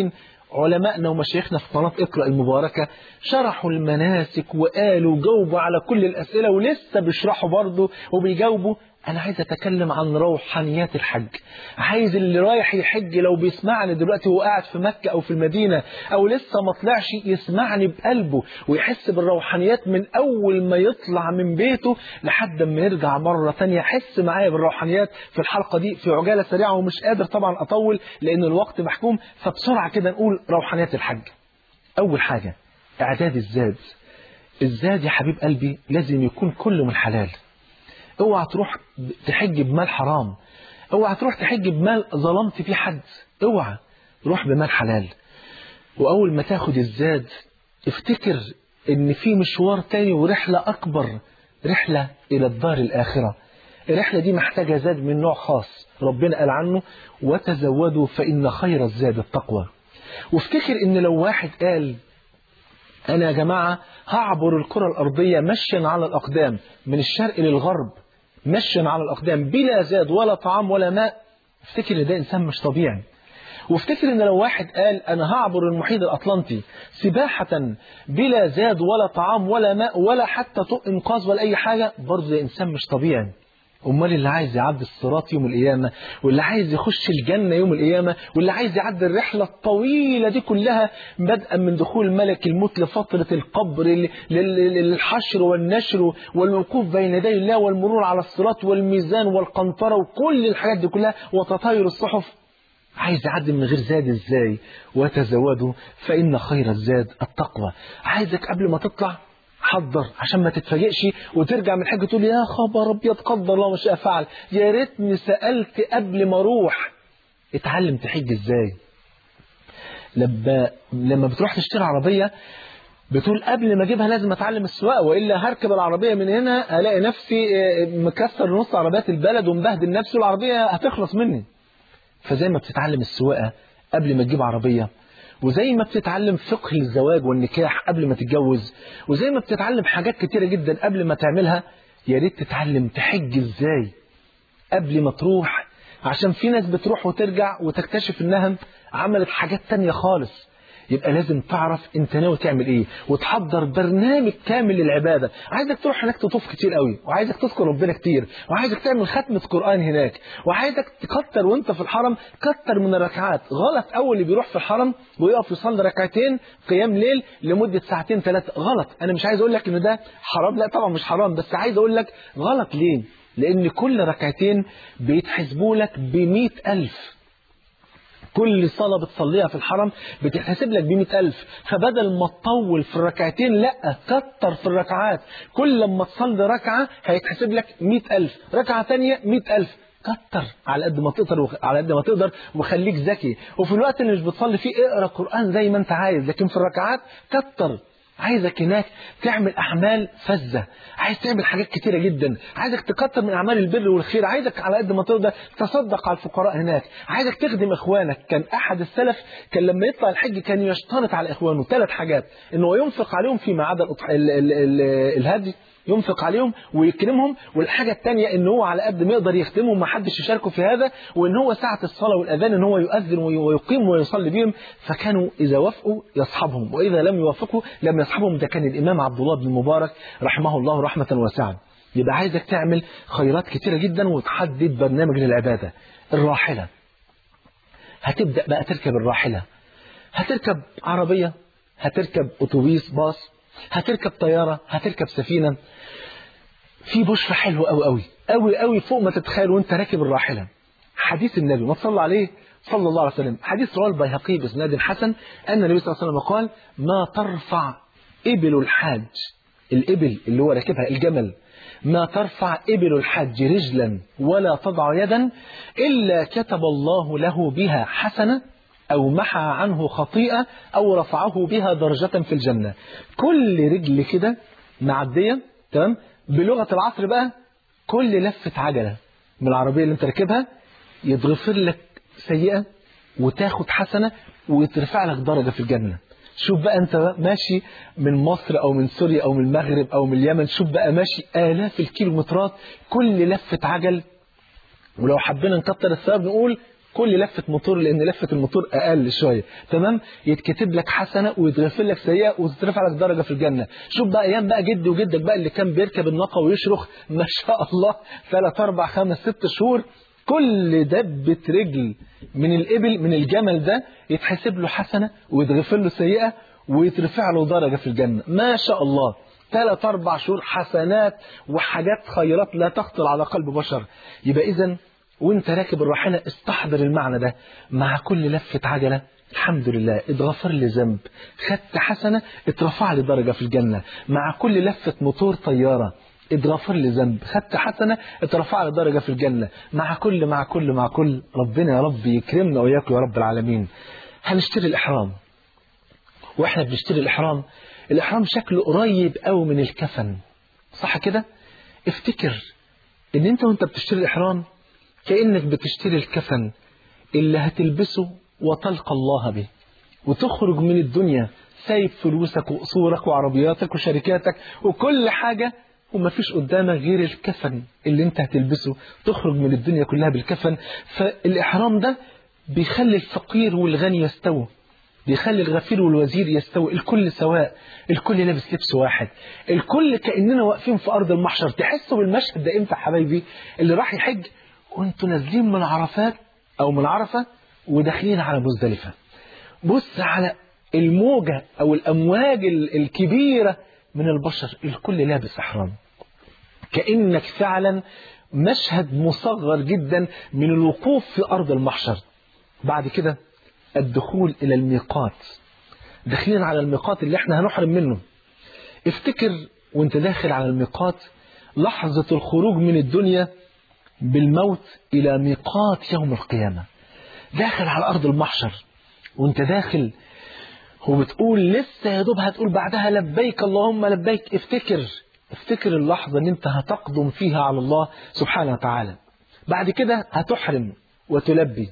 علماءنا ومشايخنا في قناة اقرأ المباركة شرحوا المناسك وقالوا وجاوبوا على كل الأسئلة ولسه بيشرحوا برضه وبيجاوبوا. أنا عايز أتكلم عن روحانيات الحج. عايز اللي رايح يحج لو بيسمعني دلوقتي وهو قاعد في مكة أو في المدينة أو لسه ما طلعش يسمعني بقلبه ويحس بالروحانيات من أول ما يطلع من بيته لحد ما يرجع مرة تانية. حس معايا بالروحانيات في الحلقة دي في عجالة سريعة، ومش قادر طبعا أطول لأن الوقت محكوم، فبسرعة كده نقول روحانيات الحج. أول حاجة إعداد الزاد. الزاد يا حبيب قلبي لازم يكون كله من حلال. اوعى تروح تحج بمال حرام، اوعى تروح تحج بمال ظلمت فيه حد، اوعى روح بمال حلال. واول ما تاخد الزاد افتكر ان في مشوار تاني ورحلة اكبر، رحلة الى الدار الاخرة. الرحلة دي محتاجة زاد من نوع خاص ربنا قال عنه وتزودوا فإن خير الزاد التقوى. وافتكر ان لو واحد قال أنا يا جماعة هعبر الكرة الأرضية مشيا على الأقدام من الشرق للغرب مشيا على الأقدام بلا زاد ولا طعام ولا ماء، افتكر ان ده إنسان مش طبيعي. وافتكر ان لو واحد قال أنا هعبر المحيط الأطلنطي سباحة بلا زاد ولا طعام ولا ماء ولا حتى طوق إنقاذ ولا أي حاجة، برضه ده إنسان مش طبيعي. أمال اللي عايز يعدي الصراط يوم القيامة، واللي عايز يخش الجنة يوم القيامة، واللي عايز يعدي الرحلة الطويلة دي كلها بدءا من دخول ملك الموت لفترة القبر للحشر والنشر والوقوف بين يدي الله والمرور على الصراط والميزان والقنطرة وكل الحاجات دي كلها وتطاير الصحف، عايز يعدي من غير زاد ازاي؟ وتزودوا فإن خير الزاد التقوى. عايزك قبل ما تطلع حضر عشان ما تتفاجئش وترجع من الحج تقول يا خبر ابيض قدر الله ما شاء فعل، يا ريتني سألت قبل ما اروح. اتعلم تحج ازاي. لما لما بتروح تشتري عربية بتقول قبل ما اجيبها لازم اتعلم السواقه، والا هركب العربيه من هنا الاقي نفسي مكسر نص عربيات البلد ومبهدل نفسي والعربيه هتخلص مني. فزي ما بتتعلم السواقه قبل ما تجيب عربيه، وزي ما بتتعلم فقه الزواج والنكاح قبل ما تتجوز، وزي ما بتتعلم حاجات كتيرة جدا قبل ما تعملها، يا ريت تتعلم تحج ازاي قبل ما تروح. عشان في ناس بتروح وترجع وتكتشف انها عملت حاجات تانية خالص. يبقى لازم تعرف انت ناوي تعمل ايه وتحضر برنامج كامل للعبادة. عايزك تروح هناك تطوف كتير قوي، وعايزك تذكر ربنا كتير، وعايزك تعمل ختمة قرآن هناك، وعايزك تكتر وانت في الحرم كتر من الركعات. غلط اول اللي بيروح في الحرم ويقف يصلي ركعتين قيام ليل لمدة ساعتين ثلاثة، غلط. انا مش عايز اقول لك ان ده حرام، لا طبعا مش حرام، بس عايز اقول لك غلط. ليه؟ لان كل ركعتين بيتحسبوا لك بمئة ألف. كل صلاة بتصليها في الحرم بتحسب لك بمئة ألف. فبدل ما تطول في الركعتين لا كتر في الركعات. كل لما تصلي ركعة هيتحسب لك مئة ألف، ركعة ثانية مئة ألف. كتر على قد ما تقدر على قد ما تقدر وخليك ذكي. وفي الوقت اللي مش بتصلي فيه اقرا قرآن زي ما انت عايز، لكن في الركعات كتر. عايزك هناك تعمل أعمال فزة، عايز تعمل حاجات كتيرة جدا، عايزك تكتر من أعمال البر والخير، عايزك على قد ما تقدر تصدق على الفقراء هناك، عايزك تخدم إخوانك. كان أحد السلف كان لما يطلع الحج كان يشترط على إخوانه ثلاث حاجات: إنه ينفق عليهم فيما عدا الهدي، ينفق عليهم ويكرمهم، والحاجة الثانية إن هو على قد ما يقدر يخدمهم ما حدش يشاركه في هذا، وإن هو ساعة الصلاة والأذان إن هو يؤذن ويقيم ويصلي بهم. فكانوا إذا وافقوا يصحبهم، وإذا لم يوافقوا لم يصحبهم. ده كان الإمام عبد الله بن المبارك رحمه الله رحمة واسعة. يبقى عايزك تعمل خيرات كتيرة جدا وتحدد برنامج للعبادة. الراحلة، هتبدأ بقى تركب الراحلة. هتركب عربية، هتركب أتوبيس باص، هتركب طيارة، هتركب سفينة. في بشرة حلوة قوي قوي قوي قوي فوق ما تتخيل وانت راكب الراحلة. حديث النبي ما تصلى عليه صلى الله عليه وسلم، حديث رواه البيهقي بإسناد حسن أن النبي صلى الله عليه وسلم قال: ما ترفع إبل الحاج، الإبل اللي هو راكبها الجمل، ما ترفع إبل الحج رجلا ولا تضع يدا إلا كتب الله له بها حسنة أو محى عنه خطيئة أو رفعه بها درجة في الجنة. كل رجل كده معدية تمام بلغة العصر بقى، كل لفة عجلة من العربية اللي انت راكبها يتغفر لك سيئة وتاخد حسنة ويترفع لك درجة في الجنة. شوف بقى انت بقى ماشي من مصر او من سوريا او من المغرب او من اليمن، شوف بقى ماشي آلاف الكيلومترات، كل لفة عجل. ولو حبينا نكتر الثواب نقول كل لفة موتور، لأن لفة الموتور أقل شوية، تمام، يتكتب لك حسنة ويتغفر لك سيئة وتترفع لك درجة في الجنة. شوف بقى أيام بقى جدي وجدك بقى اللي كان بيركب الناقة ويشرخ ما شاء الله ثلاث أربع خمس ست شهور، كل دبة رجل من الإبل من الجمل ده يتحسب له حسنة ويتغفر له سيئة ويترفع له درجة في الجنة، ما شاء الله. ثلاث أربع شهور حسنات وحاجات خيرات لا تخطر على قلب بشر. يبقى إذن وانت راكب الراحلة استحضر المعنى ده، مع كل لفة عجلة الحمد لله اتغفر لي ذنب، خدت حسنة اترفع لي درجة في الجنة. مع كل لفة موتور طيارة اتغفر لي ذنب، خدت حسنة اترفع لي درجة في الجنة. مع كل مع كل مع كل ربنا يا رب يكرمنا وإياكم يا رب العالمين. هنشتري الإحرام، واحنا بنشتري الإحرام، الإحرام شكله قريب قوي من الكفن، صح كده؟ افتكر ان انت وانت بتشتري الإحرام كأنك بتشتري الكفن اللي هتلبسه وتلقى الله به، وتخرج من الدنيا سايب فلوسك وقصورك وعربياتك وشركاتك وكل حاجة، وما فيش قدامك غير الكفن اللي انت هتلبسه، تخرج من الدنيا كلها بالكفن. فالإحرام ده بيخلي الفقير والغني يستووا، بيخلي الغفير والوزير يستوي، الكل سواء، الكل لابس لبس واحد، الكل كأننا واقفين في أرض المحشر. تحسوا بالمشهد ده امتى حبايبي؟ اللي راح يحج وانتوا نازلين من عرفات أو من عرفة وداخلين على مزدلفة، بص على الموجة أو الأمواج الكبيرة من البشر، الكل لابس إحرام، كأنك فعلا مشهد مصغر جدا من الوقوف في أرض المحشر. بعد كده الدخول إلى الميقات، داخلين على الميقات اللي احنا هنحرم منه. افتكر وانت داخل على الميقات لحظة الخروج من الدنيا بالموت إلى ميقات يوم القيامة، داخل على أرض المحشر وانت داخل وبتقول لسه يا دوب هتقول بعدها لبيك اللهم لبيك. افتكر افتكر اللحظة اللي انت هتقدم فيها على الله سبحانه وتعالى. بعد كده هتحرم وتلبي،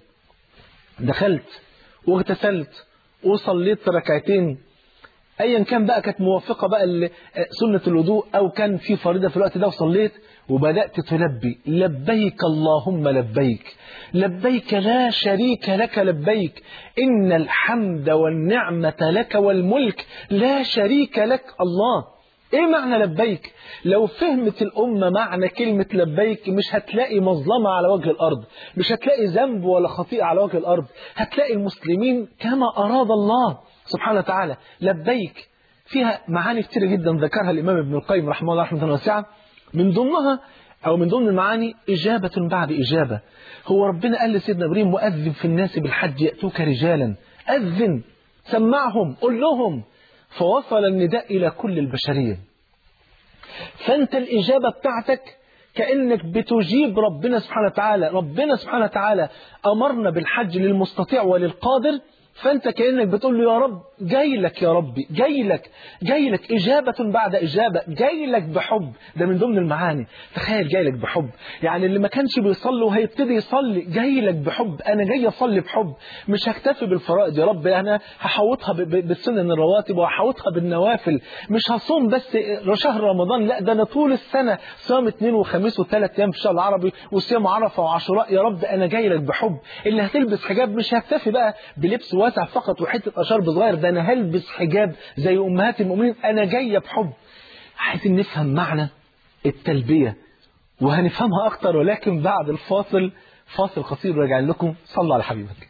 دخلت واغتسلت وصليت ركعتين ايا كان بقى، كانت موافقة بقى سنة الوضوء او كان في فريضة في الوقت ده، وصليت وبدأت تلبي لبيك اللهم لبيك لبيك لا شريك لك لبيك إن الحمد والنعمة لك والملك لا شريك لك. الله، ايه معنى لبيك؟ لو فهمت الأمة معنى كلمة لبيك مش هتلاقي مظلمة على وجه الأرض، مش هتلاقي ذنب ولا خطيئة على وجه الأرض، هتلاقي المسلمين كما أراد الله سبحانه وتعالى. لبيك فيها معاني كتيرة جدا ذكرها الإمام ابن القيم رحمه الله رحمة واسعة، من ضمنها أو من ضمن المعاني إجابة بعد إجابة. هو ربنا قال لسيدنا إبراهيم وأذن في الناس بالحج يأتوك رجالا، أذن سمعهم قل لهم، فوصل النداء إلى كل البشرية. فأنت الإجابة بتاعتك كأنك بتجيب ربنا سبحانه وتعالى. ربنا سبحانه وتعالى أمرنا بالحج للمستطيع وللقادر، فأنت كأنك بتقول له يا رب جاي لك، يا ربي جاي لك جاي لك إجابة بعد إجابة، جاي لك بحب. ده من ضمن المعاني. تخيل جاي لك بحب، يعني اللي ما كانش بيصلي وهيبتدي يصلي جاي لك بحب. أنا جاي أصلي بحب، مش هكتفي بالفرائض يا رب، أنا هحوطها بالسنن الرواتب وهحوطها بالنوافل، مش هصوم بس شهر رمضان، لا ده أنا طول السنة صيام اثنين وخميس وثلاث أيام في الشهر العربي وصيام عرفة وعاشوراء. يا رب أنا جاي لك بحب. اللي هتلبس حجاب مش هكتفي بقى بلبس واسع فقط وحتة أشرب صغير، ده أنا هلبس حجاب زي أمهات المؤمنين، أنا جاية بحب. عايزين نفهم معنى التلبية وهنفهمها أكتر، ولكن بعد الفاصل، فاصل قصير راجع لكم. صلوا على حبيبك.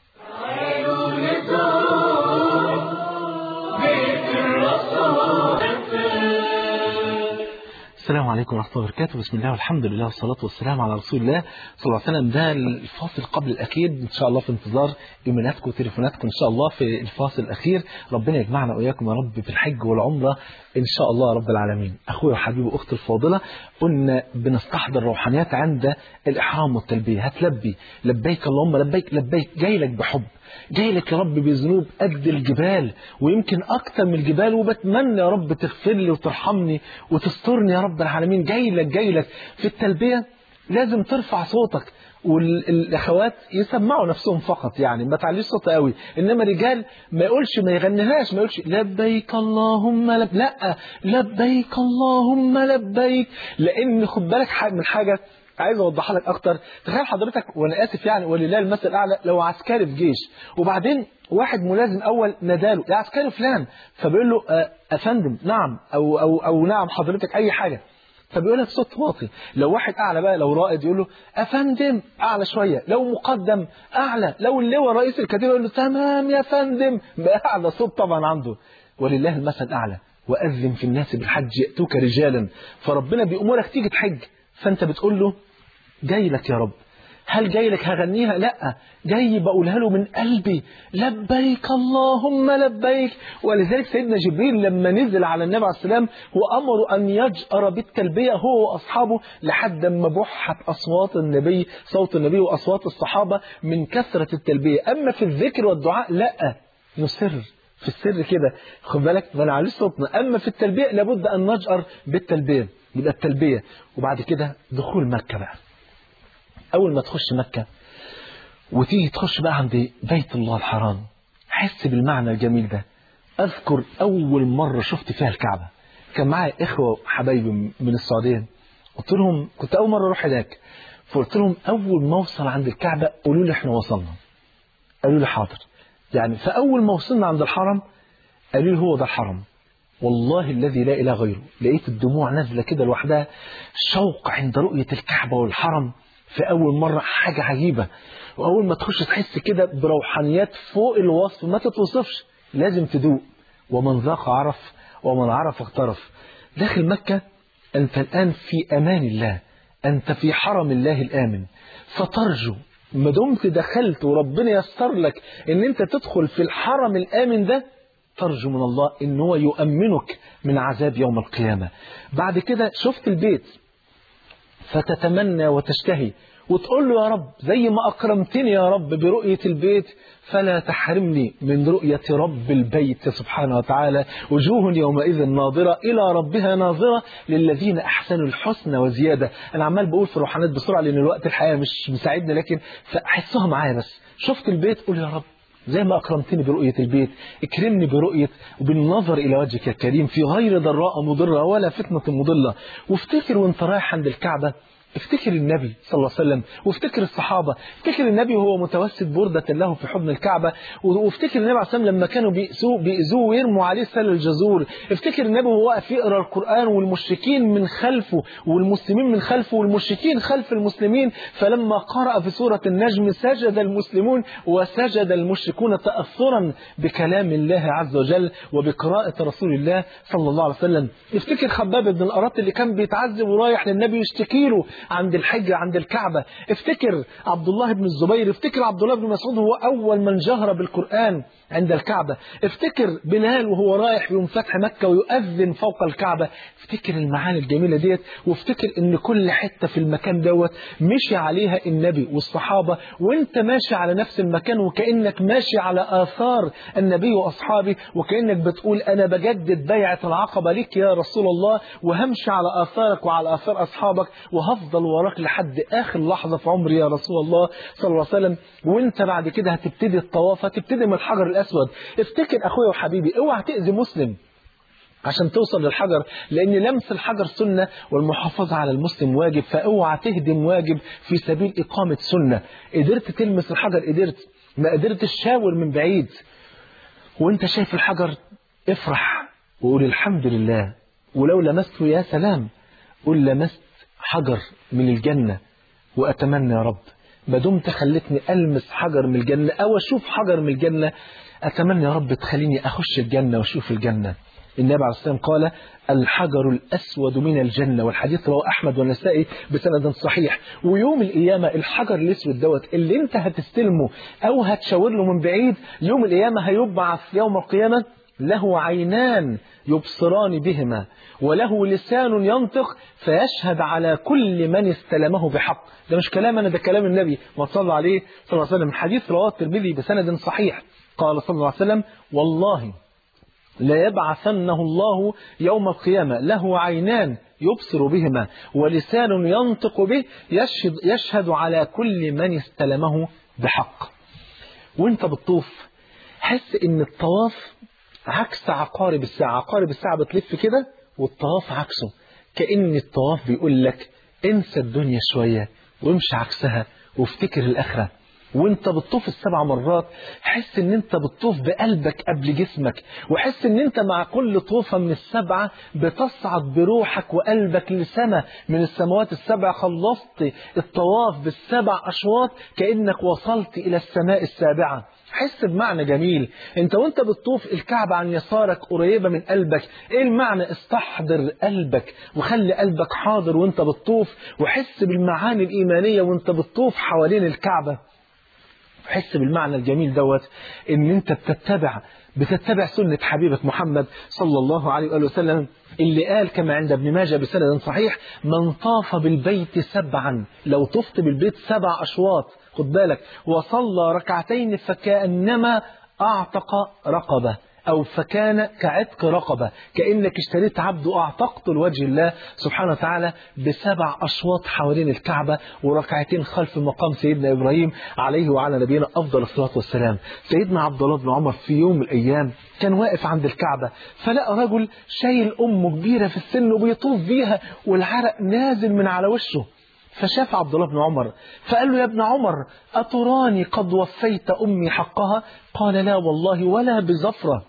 السلام عليكم ورحمة الله وبركاته. بسم الله والحمد لله والصلاة والسلام على رسول الله صلى الله عليه وسلم. ده الفاصل قبل الأخير، إن شاء الله في انتظار إيميلاتكم وتليفوناتكم إن شاء الله في الفاصل الأخير. ربنا يجمعنا وإياكم يا رب في الحج والعمرة إن شاء الله رب العالمين. أخويا وحبيبي وأختي الفاضلة، قلنا بنستحضر روحانيات عند الإحرام والتلبية. هتلبي لبيك اللهم لبيك لبيك، جاي لك بحب، جاي لك يا رب بذنوب قد الجبال ويمكن أكتر من الجبال، وبتمنى يا رب تغفر لي وترحمني وتسترني يا رب العالمين. جاي لك جاي لك في التلبية لازم ترفع صوتك، والأخوات يسمعوا نفسهم فقط، يعني ما تعليش صوت قوي، إنما رجال ما يقولش ما يغنيهاش، ما يقولش لبيك اللهم لب، لا لبيك اللهم لبيك، لأن خد بالك من حاجة، عايز اوضحها لك اكتر. تخيل حضرتك، وانا اسف يعني ولله المثل الاعلى، لو عسكري في جيش وبعدين واحد ملازم اول ناداله يا عسكري فلان، فبيقول له آه افندم نعم او او او نعم حضرتك اي حاجه، فبيقولها بصوت واطي. لو واحد اعلى بقى، لو رائد يقول له افندم اعلى شويه، لو مقدم اعلى، لو اللواء رئيس الكتيبه يقول له تمام يا فندم باعلى صوت طبعا عنده. ولله المثل الاعلى. واذن في الناس بالحج ياتوك رجالا. فربنا بيامرك تيجي تحج، فانت بتقول له جاي لك يا رب. هل جاي لك هغنيها؟ لا، جاي بقولها له من قلبي، لبيك اللهم لبيك. ولذلك سيدنا جبريل لما نزل على النبي عليه السلام وأمره أن يجأر بالتلبية هو وأصحابه لحد ما بحت أصوات النبي، صوت النبي وأصوات الصحابة من كثرة التلبية. أما في الذكر والدعاء لا، نسر في السر كده، خد بالك ما نعليش صوتنا. أما في التلبية لابد أن نجأر بالتلبية. يبقى التلبية. وبعد كده دخول مكة بقى. أول ما تخش مكة وتيجي تخش بقى عند بيت الله الحرام، حس بالمعنى الجميل ده. أذكر أول مرة شفت فيها الكعبة، كان معايا إخوة حبايبي من السعودية، قلت لهم كنت أول مرة أروح هناك، فقلت لهم أول ما أوصل عند الكعبة قولوا لي إحنا وصلنا. قالوا لي حاضر. يعني فأول ما وصلنا عند الحرم قالوا لي هو ده الحرم. والله الذي لا إله غيره، لقيت الدموع نازلة كده لوحدها، شوق عند رؤية الكعبة والحرم في أول مرة، حاجة عجيبة. وأول ما تخش تحس كده بروحانيات فوق الوصف ما تتوصفش، لازم تدوق. ومن ذاق عرف ومن عرف اغترف. داخل مكة أنت الآن في أمان الله، أنت في حرم الله الآمن، فترجو ما دمت دخلت وربنا يسر لك أن أنت تدخل في الحرم الآمن ده، ترجو من الله أن هو يؤمنك من عذاب يوم القيامة. بعد كده شفت البيت فتتمنى وتشتهي وتقول له يا رب زي ما أكرمتني يا رب برؤية البيت فلا تحرمني من رؤية رب البيت سبحانه وتعالى. وجوه يومئذ ناظرة إلى ربها ناظرة للذين أحسنوا الحسنى وزيادة. أنا عمال بقول في الروحانيات بسرعة لأن الوقت الحقيقة مش مساعدني، لكن فأحسها معايا بس. شفت البيت قول يا رب زي ما أكرمتني برؤية البيت اكرمني برؤية وبالنظر إلى وجهك الكريم في غير ضراء مضرة ولا فتنة مضلة. وافتكر وانت رايح عند الكعبة، افتكر النبي صلى الله عليه وسلم، وافتكر الصحابة. افتكر النبي وهو متوسد بردة له في حضن الكعبة، وافتكر النبي عليه الصلاة والسلام لما كانوا بيأذوه بيأذوه ويرموا عليه سل الجزور. افتكر النبي وهو واقف يقرأ القرآن والمشركين من خلفه والمسلمين من خلفه والمشركين خلف المسلمين، فلما قرأ في سورة النجم سجد المسلمون وسجد المشركون تأثرا بكلام الله عز وجل وبقراءة رسول الله صلى الله عليه وسلم. افتكر خباب بن الأرط اللي كان بيتعذب ورايح للنبي يشتكي له عند الحج عند الكعبة. افتكر عبد الله بن الزبير، افتكر عبد الله بن مسعود هو أول من جهر بالقرآن عند الكعبة. افتكر بلال وهو رايح يوم فتح مكة ويؤذن فوق الكعبة. افتكر المعاني الجميلة ديت، وافتكر ان كل حتة في المكان دوت مشي عليها النبي والصحابة، وانت ماشي على نفس المكان وكأنك ماشي على آثار النبي وأصحابه، وكأنك بتقول أنا بجدد بيعة العقبة لك يا رسول الله، وهمشي على آثارك وعلى آثار أصحابك وهفضل وراك لحد آخر لحظة في عمري يا رسول الله صلى الله عليه وسلم. وانت بعد كده هتبتدي الطواف، هتبتدي من الحجر الأسود. افتكر أخويا وحبيبي اوعى تأذي مسلم عشان توصل للحجر، لأن لمس الحجر سنة والمحافظة على المسلم واجب، فاوعى تهدم واجب في سبيل إقامة سنة. قدرت تلمس الحجر قدرت، ما قدرت تشاور من بعيد وانت شايف الحجر افرح وقول الحمد لله. ولو لمسته يا سلام، قل لمست حجر من الجنة. وأتمنى يا رب ما دمت خلتني ألمس حجر من الجنة أو أشوف حجر من الجنة، أتمنى يا رب تخليني أخش الجنة وأشوف الجنة. النبي عليه الصلاة والسلام قال الحجر الأسود من الجنة، والحديث رواه أحمد والنسائي بسند صحيح. ويوم القيامة الحجر الأسود دوت اللي أنت هتستلمه أو هتشاور له من بعيد، يوم القيامة هيبعث يوم القيامة له عينان يبصران بهما وله لسان ينطق فيشهد على كل من استلمه بحق. ده مش كلام أنا، ده كلام النبي ما صلى عليه صلى الله عليه وسلم. حديث رواه الترمذي بسند صحيح قال صلى الله عليه وسلم والله لا يبعثنه الله يوم القيامة له عينان يبصر بهما ولسان ينطق به يشهد, يشهد على كل من استلمه بحق. وانت بتطوف حس ان الطواف عكس عقارب الساعة. عقارب الساعة بتلف كده والطواف عكسه، كأن الطواف بيقول لك انسى الدنيا شوية وامشي عكسها وافتكر الآخرة. وانت بتطوف السبع مرات حس ان انت بتطوف بقلبك قبل جسمك، وحس ان انت مع كل طوفة من السبعة بتصعد بروحك وقلبك لسماء من السماوات السبع. خلصت الطواف بالسبع أشواط كأنك وصلت إلى السماء السابعة. حس بمعنى جميل، انت وانت بتطوف الكعبة عن يسارك قريبة من قلبك. ايه المعنى؟ استحضر قلبك وخلي قلبك حاضر وانت بتطوف، وحس بالمعاني الإيمانية وانت بتطوف حوالين الكعبة. حس بالمعنى الجميل دوت ان انت بتتبع بتتبع سنة حبيبك محمد صلى الله عليه وآله وسلم، اللي قال كما عند ابن ماجه بسند صحيح: من طاف بالبيت سبعا، لو طفت بالبيت سبع أشواط خد بالك وصلى ركعتين فكأنما أعتق رقبة، أو فكان كعتق رقبة، كأنك اشتريت عبد وأعتقت لوجه الله سبحانه وتعالى بسبع أشواط حوالين الكعبة وركعتين خلف مقام سيدنا إبراهيم عليه وعلى نبينا أفضل الصلاة والسلام. سيدنا عبد الله بن عمر في يوم من الأيام كان واقف عند الكعبة، فلقى رجل شايل أمه كبيرة في السن وبيطوف بيها والعرق نازل من على وشه. فشاف عبد الله بن عمر فقال له: يا ابن عمر، أتراني قد وفيت أمي حقها؟ قال: لا والله، ولا بزفرة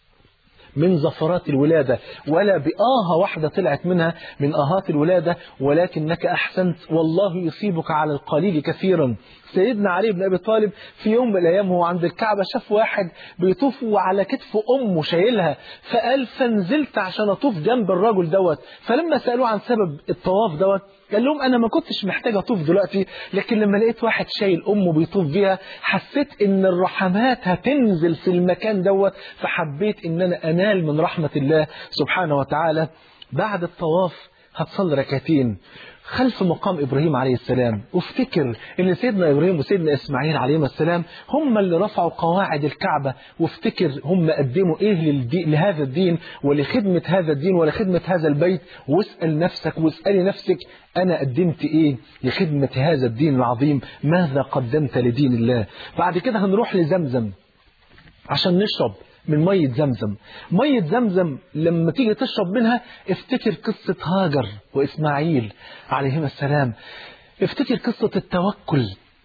من زفرات الولادة، ولا بآهة واحدة طلعت منها من آهات الولادة، ولكنك أحسنت، والله يصيبك على القليل كثيرا. سيدنا علي بن أبي طالب في يوم من الأيام هو عند الكعبة شاف واحد بيطوف على كتف أمه شايلها، فقال: فنزلت عشان أطوف جنب الرجل دوت. فلما سألوه عن سبب الطواف دوت قال لهم: أنا ما كنتش محتاج أطوف دلوقتي، لكن لما لقيت واحد شايل أمه بيطوف بيها حسيت إن الرحمات هتنزل في المكان دوت، فحبيت إن أنا أنال من رحمة الله سبحانه وتعالى. بعد الطواف هتصلي ركعتين خلف مقام إبراهيم عليه السلام، وافتكر إن سيدنا إبراهيم وسيدنا إسماعيل عليهما السلام هم اللي رفعوا قواعد الكعبة، وافتكر هم قدموا إيه للدين لهذا الدين ولخدمة هذا الدين ولخدمة هذا البيت، واسأل نفسك واسألي نفسك: أنا قدمت إيه لخدمة هذا الدين العظيم؟ ماذا قدمت لدين الله؟ بعد كده هنروح لزمزم عشان نشرب من مية زمزم. مية زمزم لما تيجي تشرب منها افتكر قصة هاجر وإسماعيل عليهما السلام، افتكر قصة التوكل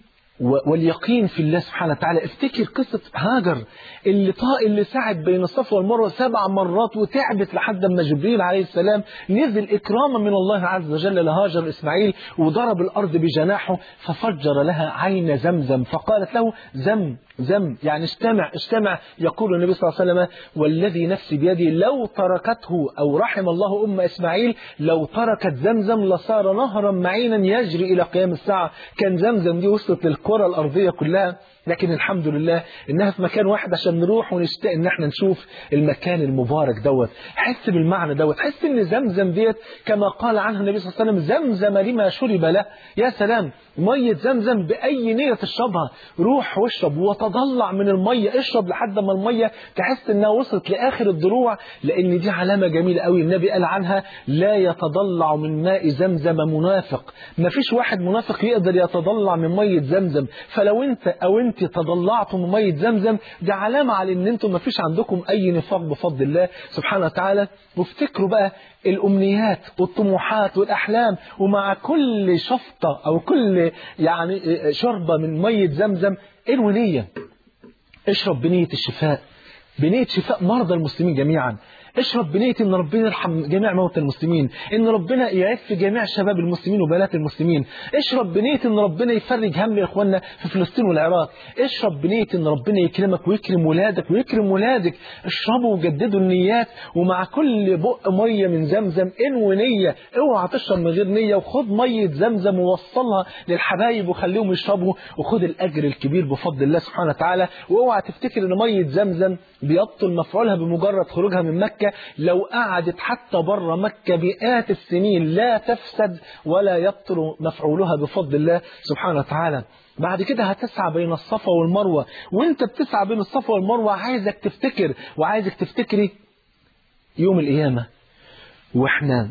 واليقين في الله سبحانه وتعالى، افتكر قصة هاجر اللي طاء اللي سعد بين الصفا والمروة سبع مرات وتعبت لحد ما جبريل عليه السلام نزل إكراما من الله عز وجل لهاجر إسماعيل وضرب الأرض بجناحه ففجر لها عين زمزم، فقالت له: زم زم، يعني استمع استمع. يقول النبي صلى الله عليه وسلم: والذي نفسي بيدي لو تركته، أو رحم الله أم إسماعيل، لو تركت زمزم لصار نهرا معينا يجري إلى قيام الساعة. كان زمزم دي وصلت للكرة الأرضية كلها، لكن الحمد لله إنها في مكان واحد عشان نروح ونشتاق إن احنا نشوف المكان المبارك دوت. حس بالمعنى دوت، حس إن زمزم ديت كما قال عنها النبي صلى الله عليه وسلم: زمزم لما شرب له. يا سلام، مية زمزم بأي نية تشربها، روح واشرب وتضلع من المية، اشرب لحد ما المية تحس إنها وصلت لآخر الضلوع، لأن دي علامة جميلة قوي النبي قال عنها: لا يتضلع من ماء زمزم منافق. ما فيش واحد منافق يقدر يتضلع من مية زمزم، فلو انت او انت تضلعتم من مية زمزم دي علامة على ان انتم ما فيش عندكم اي نفاق بفضل الله سبحانه وتعالى. وافتكروا بقى الامنيات والطموحات والاحلام، ومع كل شفطة او كل يعني شربة من مية زمزم انوي نية، اشرب بنية الشفاء، بنية شفاء مرضى المسلمين جميعا، اشرب بنية ان ربنا يرحم جميع موتى المسلمين، ان ربنا يعف جميع شباب المسلمين وبنات المسلمين، اشرب بنية ان ربنا يفرج هم اخواننا في فلسطين والعراق، اشرب بنية ان ربنا يكرمك ويكرم ولادك ويكرم ولادك. اشربوا وجددوا النيات، ومع كل بق مية من زمزم انوي نية، اوعى تشرب من غير نية، وخد مية زمزم ووصلها للحبايب وخليهم يشربوا، وخد الاجر الكبير بفضل الله سبحانه وتعالى. واوعى تفتكر ان مية زمزم بيبطل مفعولها بمجرد خروجها من مكة، لو قعدت حتى بره مكة مئات السنين لا تفسد ولا يبطل مفعولها بفضل الله سبحانه وتعالى. بعد كده هتسعى بين الصفا والمروة، وانت بتسعى بين الصفا والمروة عايزك تفتكر وعايزك تفتكري يوم القيامة واحنا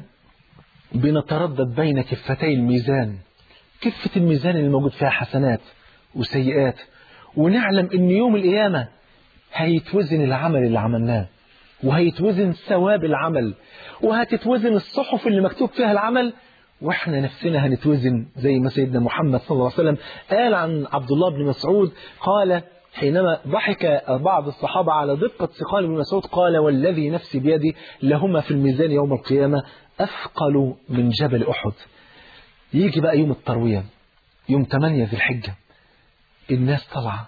بنتردد بين كفتي الميزان، كفة الميزان اللي موجود فيها حسنات وسيئات، ونعلم ان يوم القيامة هيتوزن العمل اللي عملناه، وهيتوزن ثواب العمل، وهتتوزن الصحف اللي مكتوب فيها العمل، واحنا نفسنا هنتوزن زي ما سيدنا محمد صلى الله عليه وسلم قال عن عبد الله بن مسعود، قال حينما ضحك بعض الصحابة على دقة ثقال بن مسعود قال والذي نفسي بيدي لهما في الميزان يوم القيامة أثقل من جبل أحد. يجي بقى يوم التروية يوم ثمانية ذي الحجة، الناس طالعة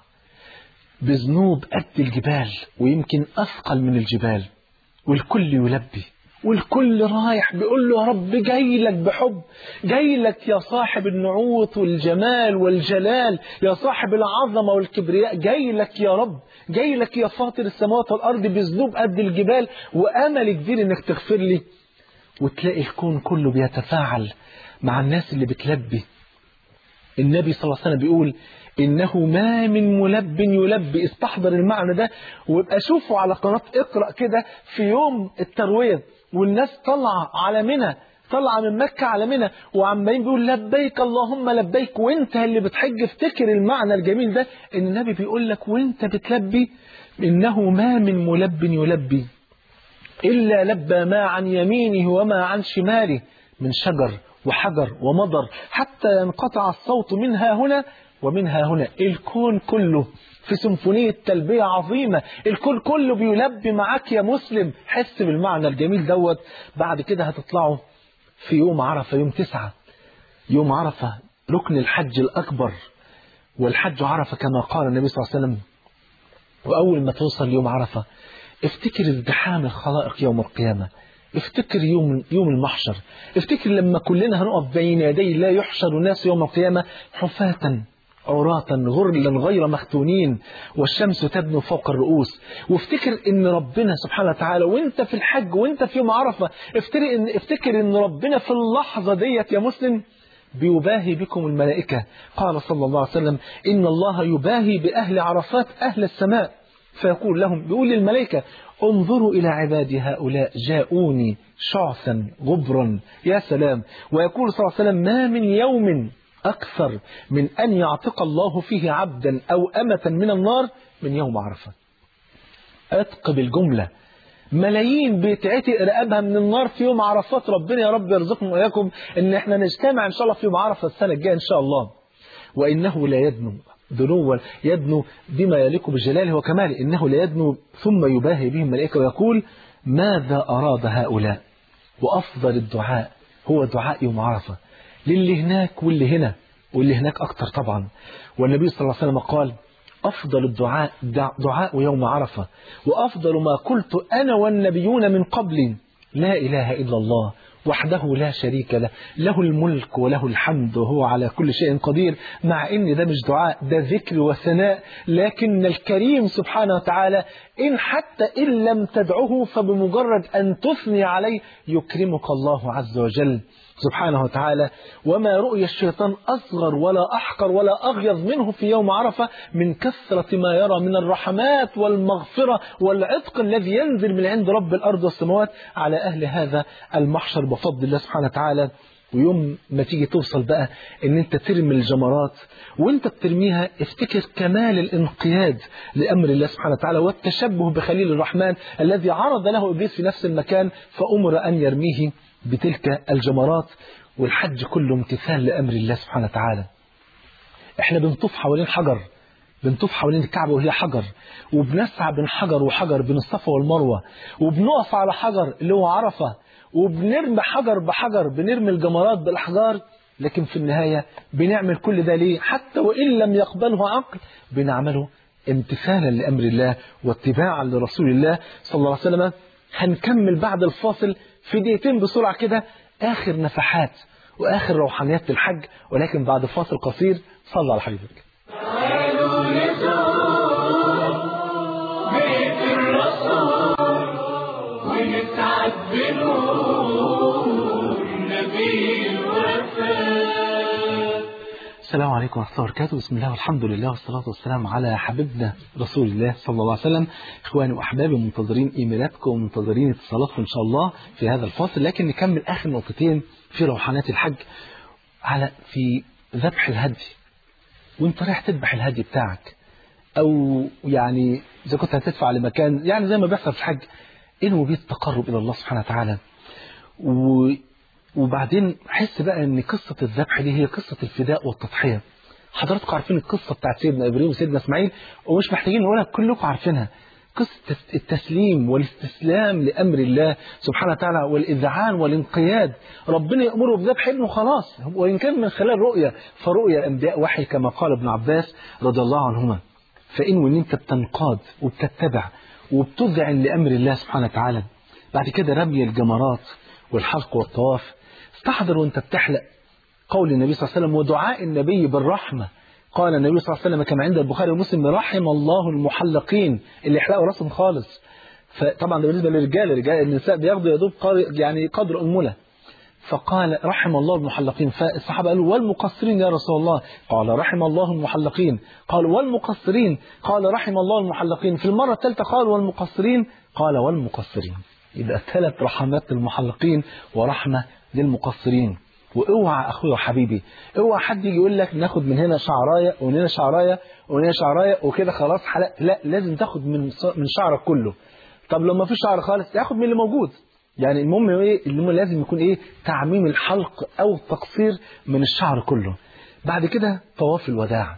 بذنوب قد الجبال ويمكن أثقل من الجبال، والكل يلبي والكل رايح بيقول له يا رب جاي لك بحب، جاي لك يا صاحب النعوت والجمال والجلال، يا صاحب العظمة والكبرياء، جاي لك يا رب، جاي لك يا فاطر السماوات والأرض بذنوب قد الجبال وأمل كبير إنك تغفر لي. وتلاقي الكون كله بيتفاعل مع الناس اللي بتلبي. النبي صلى الله عليه وسلم بيقول إنه ما من ملب يلبي. استحضر المعنى ده وابقى شوفوا على قناة اقرأ كده في يوم التروية والناس طلع على منى، طلع من مكة على منى وعمالين بيقول لبيك اللهم لبيك، وانت اللي بتحج افتكر المعنى الجميل ده. النبي بيقول لك وانت بتلبي إنه ما من ملب يلبي إلا لبى ما عن يمينه وما عن شماله من شجر وحجر ومضر حتى ينقطع الصوت منها هنا ومنها هنا. الكون كله في سيمفونية تلبية عظيمة، الكون كله بيلبي معاك يا مسلم. حس بالمعنى الجميل دوت. بعد كده هتطلعوا في يوم عرفة، يوم تسعة. يوم عرفة ركن الحج الأكبر، والحج عرفة كما قال النبي صلى الله عليه وسلم. وأول ما توصل يوم عرفة افتكر ازدحام الخلائق يوم القيامة، افتكر يوم يوم المحشر، افتكر لما كلنا هنقف بين يدي الله يحشر الناس يوم القيامة حفاة عراة غرلا غير مختونين والشمس تبنو فوق الرؤوس. وافتكر ان ربنا سبحانه وتعالى وانت في الحج وانت في يوم عرفة افتكر ان, افتكر إن ربنا في اللحظة ديت يا مسلم بيباهي بكم الملائكة. قال صلى الله عليه وسلم إن الله يباهي بأهل عرفات أهل السماء فيقول لهم، بيقول للملائكة انظروا إلى عبادي هؤلاء جاءوني شعثا غبرا. يا سلام. ويقول صلى الله عليه وسلم ما من يوم أكثر من أن يعتق الله فيه عبدا أو أمة من النار من يوم عرفة. أتق بالجملة ملايين بيتعتق رقابها من النار في يوم عرفات. ربنا يا رب يرزقنا وإياكم إن احنا نجتمع إن شاء الله في يوم عرفة السنة الجاية إن شاء الله. وإنه لا يدنو دنوا يدنو بما يليق بجلاله وكماله، إنه لا يدنو ثم يباهي بهم الملائكة ويقول ماذا أراد هؤلاء. وأفضل الدعاء هو دعاء يوم عرفة للي هناك واللي هنا واللي هناك أكتر طبعا. والنبي صلى الله عليه وسلم قال أفضل الدعاء دعاء يوم عرفة، وأفضل ما قلت أنا والنبيون من قبلي لا إله إلا الله وحده لا شريك له، له الملك وله الحمد وهو على كل شيء قدير. مع إن ده مش دعاء، ده ذكر وثناء، لكن الكريم سبحانه وتعالى إن حتى إن لم تدعه فبمجرد أن تثني عليه يكرمك الله عز وجل سبحانه وتعالى. وما رؤي الشيطان أصغر ولا أحقر ولا أغيظ منه في يوم عرفة من كثرة ما يرى من الرحمات والمغفرة والعتق الذي ينزل من عند رب الأرض والسماوات على أهل هذا المحشر بفضل الله سبحانه وتعالى. ويوم ما تيجي توصل بقى ان انت ترمي الجمرات وانت بترميها افتكر كمال الانقياد لأمر الله سبحانه وتعالى والتشبه بخليل الرحمن الذي عرض له إبليس في نفس المكان فأمر أن يرميه بتلك الجمرات. والحج كله امتثال لأمر الله سبحانه وتعالى. احنا بنطوف حوالين حجر، بنطوف حوالين الكعبة وهي حجر، وبنسعى بين حجر وحجر بين الصفا والمروة، وبنقف على حجر اللي هو عرفة، وبنرمي حجر بحجر، بنرمي الجمرات بالأحجار. لكن في النهاية بنعمل كل ده ليه؟ حتى وإن لم يقبله عقل بنعمله امتثالا لأمر الله واتباعا لرسول الله صلى الله عليه وسلم. هنكمل بعد الفاصل في دقيقتين بسرعة كده آخر نفحات وآخر روحانيات الحج، ولكن بعد فاصل قصير. صلى على حبيبك. تعالوا نزور بيت الرسول ونسعد بنور النبي الوفاء. السلام عليكم ورحمة الله وبركاته. بسم الله والحمد لله والصلاة والسلام على حبيبنا رسول الله صلى الله عليه وسلم. إخواني وأحبابي منتظرين إيميلاتكم ومنتظرين اتصالاتكم إن شاء الله في هذا الفاصل، لكن نكمل آخر نقطتين في روحانات الحج على في ذبح الهدي. وانت رايح تذبح الهدي بتاعك أو يعني إذا كنت هتدفع لمكان يعني زي ما بيحصل في الحج انوي بيه التقرب إلى الله سبحانه وتعالى. و وبعدين حس بقى ان قصة الذبح دي هي قصة الفداء والتضحية. حضراتكم عارفين القصة بتاعت سيدنا إبراهيم وسيدنا إسماعيل ومش محتاجين نقولها، كلكم عارفينها. قصة التسليم والاستسلام لأمر الله سبحانه وتعالى والإذعان والانقياد. ربنا يأمره بذبح ابنه خلاص، وإن كان من خلال رؤية فرؤية الأنبياء وحي كما قال ابن عباس رضي الله عنهما. فإن وإن أنت بتنقاد وبتتبع وبتذعن لأمر الله سبحانه وتعالى، بعد كده رمي الجمرات والحلق والطواف. استحضر وأنت بتحلق قول النبي صلى الله عليه وسلم ودعاء النبي بالرحمة. قال النبي صلى الله عليه وسلم كما عند البخاري ومسلم: رحم الله المحلقين، اللي يحلقوا راسهم خالص. فطبعا ده بالنسبه للرجال، رجال النساء بياخدوا يا دوب يعني قدر انمله. فقال رحم الله المحلقين. فالصحابه قالوا: والمقصرين يا رسول الله؟ قال رحم الله المحلقين. قالوا: والمقصرين؟ قال رحم الله المحلقين. في المره الثالثه قال: والمقصرين؟ قال: والمقصرين. يبقى ثلاث رحمات للمحلقين ورحمه للمقصرين. واوعى اخويا وحبيبي، اوعى حد يجي يقول لك ناخد من هنا شعرايه ومن هنا شعرايه ومن هنا شعرايه وكده خلاص حلق. لا، لازم تاخد من من شعرك كله. طب لو ما فيش شعر خالص ياخد من اللي موجود. يعني المهم ايه؟ المهم لازم يكون ايه؟ تعميم الحلق او التقصير من الشعر كله. بعد كده طواف الوداع.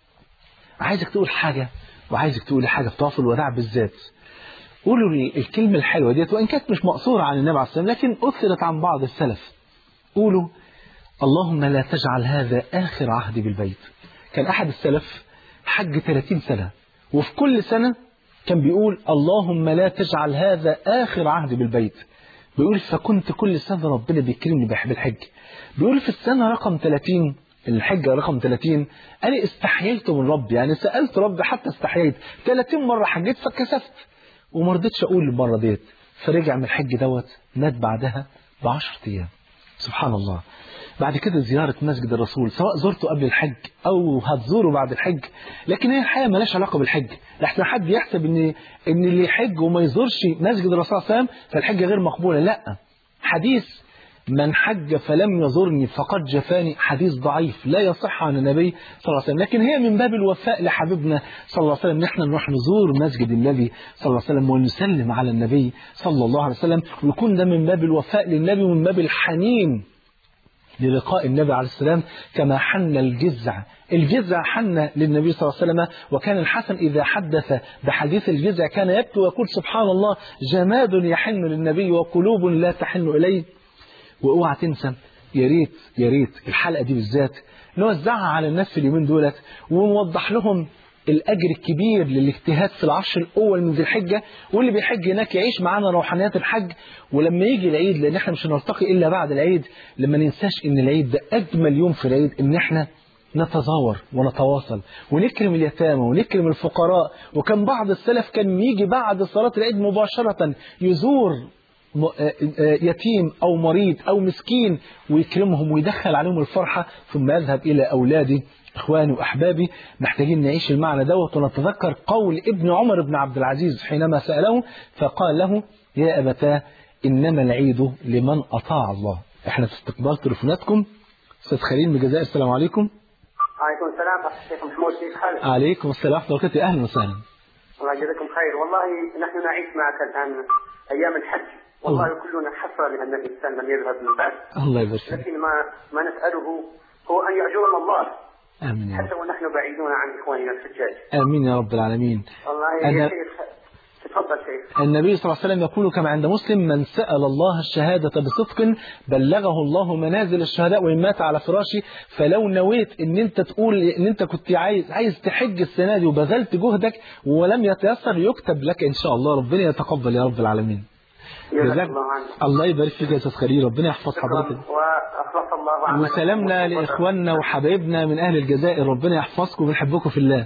عايزك تقول حاجه وعايزك تقول حاجه في طواف الوداع بالذات. قولوا لي الكلمه الحلوه ديت، وان كانت مش مقصوره عن النبي عليه الصلاه والسلام لكن اثرت عن بعض السلف. قولوا: اللهم لا تجعل هذا آخر عهدي بالبيت. كان أحد السلف حج ثلاثين سنة، وفي كل سنة كان بيقول: اللهم لا تجعل هذا آخر عهدي بالبيت. بيقول: فكنت كل سنة ربنا بيكرمني بالحج. بيقول: في السنة رقم ثلاثين، الحجة رقم ثلاثين، أنا استحييت من ربي، يعني سألت ربي حتى استحييت. ثلاثين مرة حجيت فكسفت وما رضيتش أقول المرة ديت. فرجع من الحج دوت، مات بعدها بعشرة أيام. سبحان الله. بعد كده زيارة مسجد الرسول، سواء زرته قبل الحج أو هتزوره بعد الحج، لكن هي الحقيقة مالهاش علاقة بالحج. لحسن حد يحسب إن إن اللي يحج وما يزورش مسجد الرسول صلى الله عليه وسلم فالحجة غير مقبولة. لا، حديث من حج فلم يزورني فقد جفاني حديث ضعيف لا يصح عن النبي صلى الله عليه وسلم، لكن هي من باب الوفاء لحبيبنا صلى الله عليه وسلم. نحن نروح نزور مسجد النبي صلى الله عليه وسلم ونسلم على النبي صلى الله عليه وسلم، ويكون ده من باب الوفاء للنبي ومن باب الحنين للقاء النبي عليه السلام. كما حن الجزع، الجزع حن للنبي صلى الله عليه وسلم، وكان الحسن إذا حدث بحديث الجزع كان يبكي ويقول: سبحان الله، جماد يحن للنبي وقلوب لا تحن إليه. واوعى تنسى، يا ريت يا ريت الحلقة دي بالذات نوزعها على الناس في اليومين دولت، ونوضح لهم الأجر الكبير للاجتهاد في العشر الأول من ذي الحجة، واللي بيحج هناك يعيش معانا روحانيات الحج. ولما يجي العيد، لأن احنا مش هنلتقي إلا بعد العيد، لما ننساش إن العيد ده أجمل يوم في العيد، إن احنا نتزاور ونتواصل ونكرم اليتامى ونكرم الفقراء. وكان بعض السلف كان يجي بعد صلاة العيد مباشرة يزور يتيم أو مريض أو مسكين ويكرمهم ويدخل عليهم الفرحة، ثم يذهب إلى أولادي. إخواني وأحبابي، محتاجين نعيش المعنى دوت ونتذكر قول ابن عمر بن عبد العزيز حينما سأله فقال له: يا أبتاه، إنما العيد لمن أطاع الله. احنا في استقبال تليفوناتكم. أستاذ خليل من الجزائر، السلام عليكم. عليكم السلام الشيخ محمود، كيف حالك؟ عليكم السلام ورحمة الله وبركاته، أهلا وسهلا. الله يجزاكم خير. والله نحن نعيش معك الآن أيام الحج، والله الله. كلنا حسرة لأن الإنسان لم يذهب من بعد. الله يبارك فيك. لكن ما ما نسأله هو أن يأجرنا الله. آمين. حتى ونحن بعيدون عن إخواننا الحجاج. آمين يا رب العالمين. والله أنا... يا شيخ تفضل شيخ. النبي صلى الله عليه وسلم يقول كما عند مسلم: من سأل الله الشهادة بصدق بلغه الله منازل الشهداء وإن مات على فراشه. فلو نويت ان انت تقول ان انت كنت عايز عايز تحج السنة دي وبذلت جهدك ولم يتيسر، يكتب لك ان شاء الله. ربنا يتقبل يا رب العالمين. جزاك الله يبارك فيك يا استاذ خليل، ربنا يحفظ حضرتك. واخلص الله عنك. وسلامنا لاخواننا وحبايبنا من اهل الجزائر، ربنا يحفظكم ونحبكم في الله.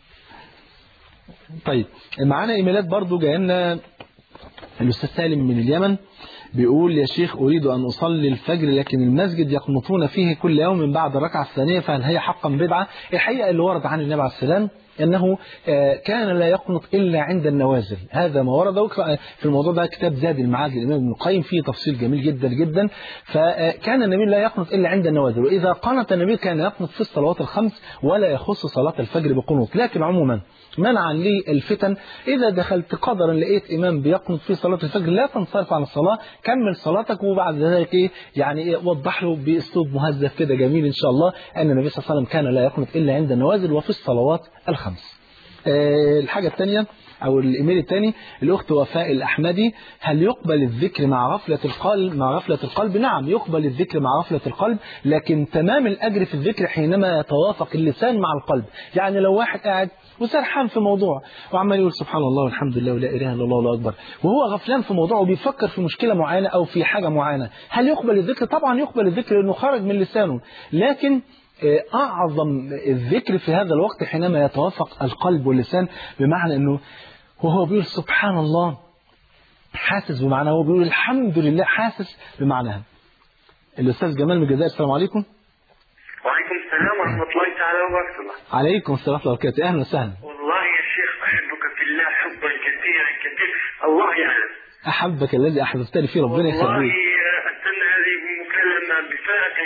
طيب، معانا ايميلات برضو جايه لنا. الاستاذ سالم من اليمن بيقول: يا شيخ، اريد ان اصلي الفجر لكن المسجد يقنطون فيه كل يوم بعد الركعه الثانيه، فهل هي حقا بدعه؟ الحقيقه اللي ورد عن النبي عليه السلام أنه كان لا يقنط إلا عند النوازل. هذا ما ورد. واقرأ في الموضوع ده كتاب زاد المعاد للإمام ابن القيم فيه تفصيل جميل جدا جدا. فكان النبي لا يقنط إلا عند النوازل، وإذا قنط النبي كان يقنط في الصلوات الخمس ولا يخص صلاة الفجر بقنوط. لكن عموما منعا للفتن، إذا دخلت قدرا لقيت إمام بيقنط في صلاة الفجر لا تنصرف عن الصلاة، كمل صلاتك، وبعد ذلك إيه يعني إيه وضح له بأسلوب مهذب كده جميل إن شاء الله أن النبي صلى الله عليه وسلم كان لا يقنط إلا عند النوازل وفي الصلوات الخمس. أه الحاجة الثانية أو الإيميل الثاني، الأخت وفاء الأحمدي: هل يقبل الذكر مع غفلة القلب؟ مع غفلة القلب نعم يقبل الذكر مع غفلة القلب، لكن تمام الأجر في الذكر حينما يتوافق اللسان مع القلب. يعني لو واحد قاعد وسرحان في موضوع وعمال يقول سبحان الله والحمد لله ولا إله إلا الله والله أكبر، وهو غفلان في موضوع وبيفكر في مشكلة معينة أو في حاجة معينة، هل يقبل الذكر؟ طبعا يقبل الذكر لأنه خرج من لسانه، لكن أعظم الذكر في هذا الوقت حينما يتوافق القلب واللسان، بمعنى أنه وهو بيقول سبحان الله حاسس بمعناه، وهو بيقول الحمد لله حاسس بمعناها. الأستاذ جمال من الجزائر، السلام عليكم. وعليكم السلام ورحمة الله تعالى وبركاته. عليكم السلام ورحمة الله وبركاته. أهلا وسهلا. والله يا شيخ أحبك في الله حبا كثيرا كثيرا، الله يعلم. أحبك الذي أحببتني فيه، ربنا يخليك. والله أستنى هذه المكالمة بفارغ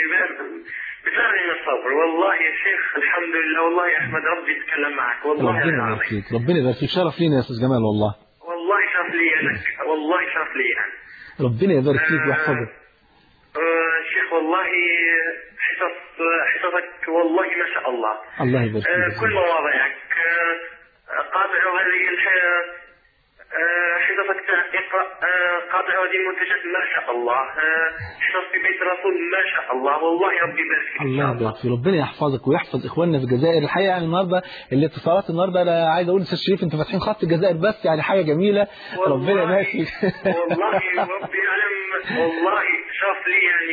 بفارغ من الصبر. والله يا شيخ الحمد لله، والله أحمد ربي يتكلم معك. والله ربنا يبارك فيك، ربنا يبارك فيك، شرف لينا يا أستاذ جمال والله. والله شرف لي أنا، والله شرف لي أنا. ربنا يبارك فيك ويحفظك. شيخ والله حصص حصصك والله ما شاء الله. الله يبارك فيك. كل مواضيعك قاطع هذه الحياة، حصصك اقرأ قاطع هذه المنتجات ما شاء الله، حصص في بيت الرسول ما شاء الله. والله ربي يبارك فيك. الله يبارك فيك، ربنا يحفظك ويحفظ اخواننا في الجزائر. الحقيقه يعني النهارده الاتصالات النهارده انا عايز اقول استاذ شريف انتوا فاتحين خط الجزائر بس، يعني حاجه جميله. ربنا يبارك فيك. والله ربي يعلم، والله شرف لي يعني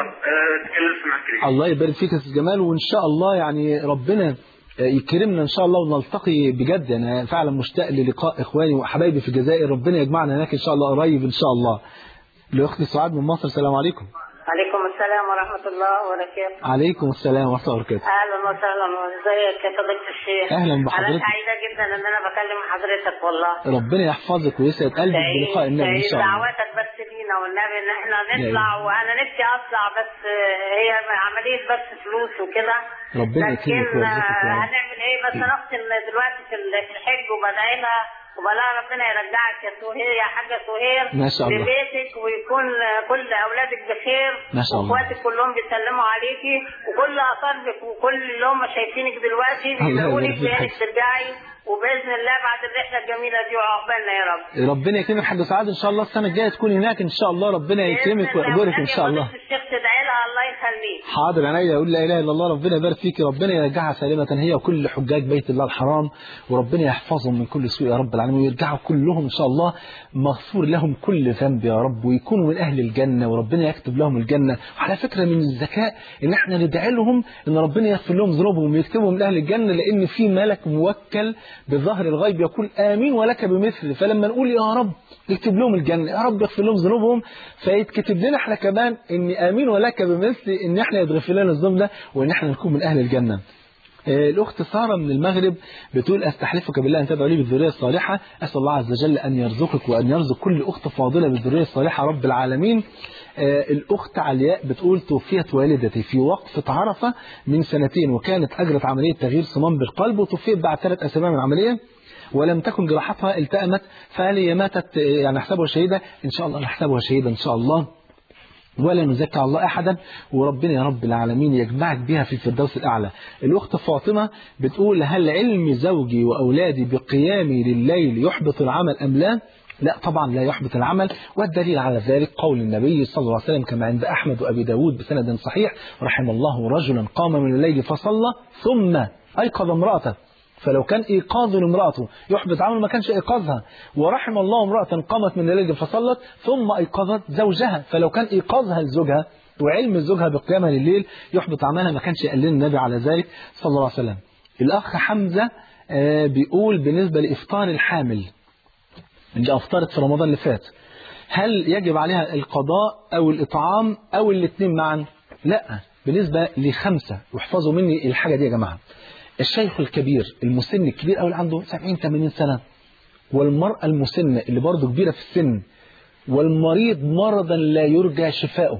تكلمت معك. الله يبارك فيك يا استاذ جمال، وان شاء الله يعني ربنا يكرمنا ان شاء الله ونلتقي بجد. انا فعلا مشتاق للقاء اخواني وحبايبي في الجزائر، ربنا يجمعنا هناك ان شاء الله قريب ان شاء الله. لاختي سعاد من مصر، السلام عليكم. عليكم السلام ورحمة الله وبركاته. عليكم السلام ورحمة الله وبركاته. أهلا وسهلا، ازيك يا فضيلة الشيخ؟ أهلا بحضرتك. أنا سعيدة جدا إن أنا بكلم حضرتك والله. ربنا يحفظك ويسعد قلبك بلقاء النبي إن شاء الله. دعواتك بس لينا والنبي إن إحنا نطلع، وأنا نفسي أطلع بس هي عملية بس فلوس وكده. ربنا يكرمك ويرزقك. هنعمل إيه بس نختم دلوقتي في الحج وبدعينا وبلا ربنا يرجعك يا سهير يا حاجة سهير ما شاء الله لبيتك، ويكون كل أولادك بخير، ما شاء الله، واخواتك كلهم بيسلموا عليكي، وكل أقاربك وكل اللي هم شايفينك دلوقتي بيقولوا لك بإنك ترجعي، وبإذن الله بعد الرحلة الجميلة دي وعقبالنا يا رب. ربنا يكرمك حاج سعاد إن شاء الله السنة الجاية تكون هناك إن شاء الله، ربنا يكرمك ويأجرك إن شاء الله. الشيخ تدعي لها الله يخليك. حاضر عينيا، أقول لا إله إلا الله، ربنا يبارك فيك، ربنا يرجعها سالمة هي وكل حجاج بيت الله الحرام، وربنا يحفظهم من كل سوء يا رب العالمين، ويرجعوا كلهم إن شاء الله مغفور لهم كل ذنب يا رب، ويكونوا من أهل الجنة وربنا يكتب لهم الجنة. وعلى فكرة من الذكاء إن إحنا ندعي لهم إن ربنا يغفر لهم ذنوبهم ويكتبهم من أهل الجنة، لأن في ملك موكل بظهر الغيب يقول آمين ولك بمثل، فلما نقول يا رب اكتب لهم الجنة، يا رب اغفر لهم ذنوبهم، فيتكتب لنا احنا كمان ان آمين ولك بمثل، ان احنا يتغفر لنا الذنوب ده وان احنا نكون من أهل الجنة. الأخت سارة من المغرب بتقول أستحلفك بالله أن تدعو لي بالذرية الصالحة، أسأل الله عز وجل أن يرزقك وأن يرزق كل أخت فاضلة بالذرية الصالحة رب العالمين. الأخت علياء بتقول توفيت والدتي في وقفة عرفة من سنتين، وكانت أجرت عملية تغيير صمام بالقلب، وتوفيت بعد ثلاث أسابيع من العملية ولم تكن جراحتها التأمت، فهل هي ماتت يعني نحسبها شهيدة؟ إن شاء الله نحسبها شهيدة إن شاء الله، ولا نزكى الله أحدا، وربنا يا رب العالمين يجمعك بها في الفردوس الأعلى. الأخت فاطمة بتقول هل علم زوجي وأولادي بقيامي لليل يحبط العمل أم لا؟ لا طبعا لا يحبط العمل، والدليل على ذلك قول النبي صلى الله عليه وسلم كما عند أحمد وأبي داود بسند صحيح: رحم الله رجلا قام من الليل فصلى ثم أيقظ امرأته، فلو كان إيقاظ لامرأته يحبط عمل ما كانش إيقاظها، ورحم الله امرأة قامت من الليل فصلت ثم أيقظت زوجها، فلو كان إيقاظها لزوجها وعلم زوجها بقيامها لليل يحبط عملها ما كانش قال لنا النبي على ذلك صلى الله عليه وسلم. الأخ حمزة بيقول بالنسبة لإفطار الحامل اللي أفطرت في رمضان اللي فات، هل يجب عليها القضاء أو الإطعام أو الاثنين معا؟ لا، بالنسبة لخمسة، واحفظوا مني الحاجة دي يا جماعة، الشيخ الكبير المسن الكبير أو اللي عنده سبعين ثمانين سنة، والمرأة المسنة اللي برضه كبيرة في السن، والمريض مرضا لا يرجى شفاؤه،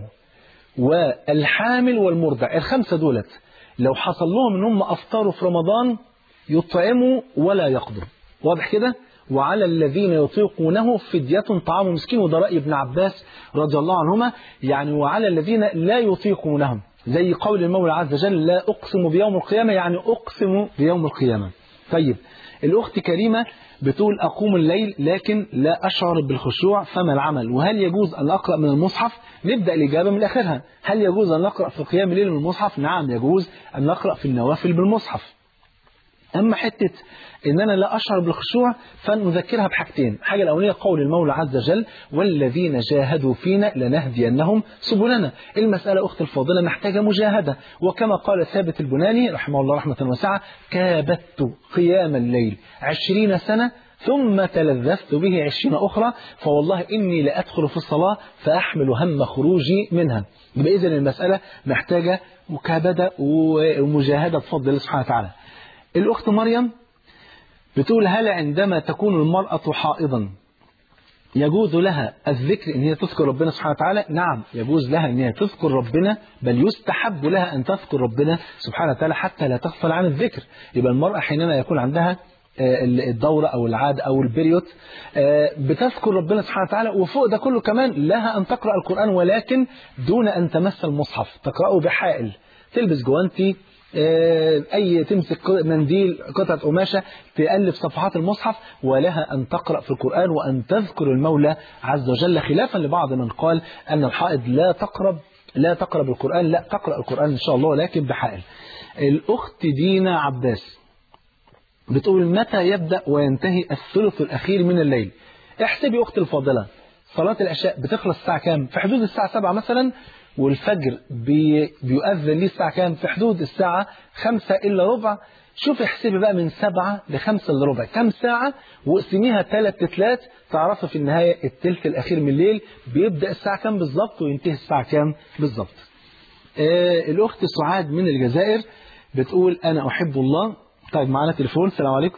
والحامل والمرضع، الخمسة دولت لو حصل لهم ان هم افطروا في رمضان يطعموا ولا يقدروا. واضح كده؟ وعلى الذين يطيقونه فدية طعام مسكين، وده رأي ابن عباس رضي الله عنهما، يعني وعلى الذين لا يطيقونهم، زي قول المولى عز وجل لا أقسم بيوم القيامة، يعني أقسم بيوم القيامة. طيب الأخت كريمة بتقول أقوم الليل لكن لا أشعر بالخشوع، فما العمل؟ وهل يجوز أن أقرأ من المصحف؟ نبدأ الإجابة من آخرها. هل يجوز أن نقرأ في قيام الليل من المصحف؟ نعم يجوز أن نقرأ في النوافل بالمصحف. أما حتة إن أنا لا أشعر بالخشوع فنذكرها بحاجتين. حاجة الأولية قول المولى عز وجل والذين جاهدوا فينا لنهدينهم سبلنا. المسألة أخت الفاضلة محتاجة مجاهدة، وكما قال ثابت البناني رحمه الله رحمة واسعة كابدت قيام الليل عشرين سنة ثم تلذذت به عشرين أخرى، فوالله إني لأدخل في الصلاة فأحمل هم خروجي منها. بإذن المسألة محتاجة مكابدة ومجاهدة بفضل الله سبحانه وتعالى. الأخت مريم بتقول هل عندما تكون المرأة حائضا يجوز لها الذكر ان هي تذكر ربنا سبحانه وتعالى؟ نعم يجوز لها ان هي تذكر ربنا، بل يستحب لها ان تذكر ربنا سبحانه وتعالى حتى لا تغفل عن الذكر. يبقى المرأة حينما يكون عندها الدورة او العادة او البريوت بتذكر ربنا سبحانه وتعالى، وفوق ده كله كمان لها ان تقرأ القرآن، ولكن دون ان تمس المصحف، تقرأه بحائل، تلبس جوانتي، أي تمسك منديل قطعة قماشة تألف صفحات المصحف، ولها أن تقرأ في القرآن وأن تذكر المولى عز وجل، خلافا لبعض من قال أن الحائض لا تقرب لا تقرب القرآن. لا، تقرأ القرآن إن شاء الله ولكن بحائل. الأخت دينا عباس بتقول متى يبدأ وينتهي الثلث الأخير من الليل؟ احسبي أختي الفاضلة، صلاة العشاء بتخلص الساعة كام؟ في حدود الساعة سبعة مثلا، والفجر بي بيؤذن ليه الساعة كام؟ في حدود الساعة خمسة إلا ربع. شوف احسبي بقى من سبعة لخمسة إلا ربع كم ساعة، واقسميها ثلاث تلات، تعرفي في النهاية التلت الأخير من الليل بيبدأ الساعة كام بالظبط وينتهي الساعة كام بالظبط. آه الأخت سعاد من الجزائر بتقول أنا أحب الله. طيب معنا تليفون. السلام عليكم.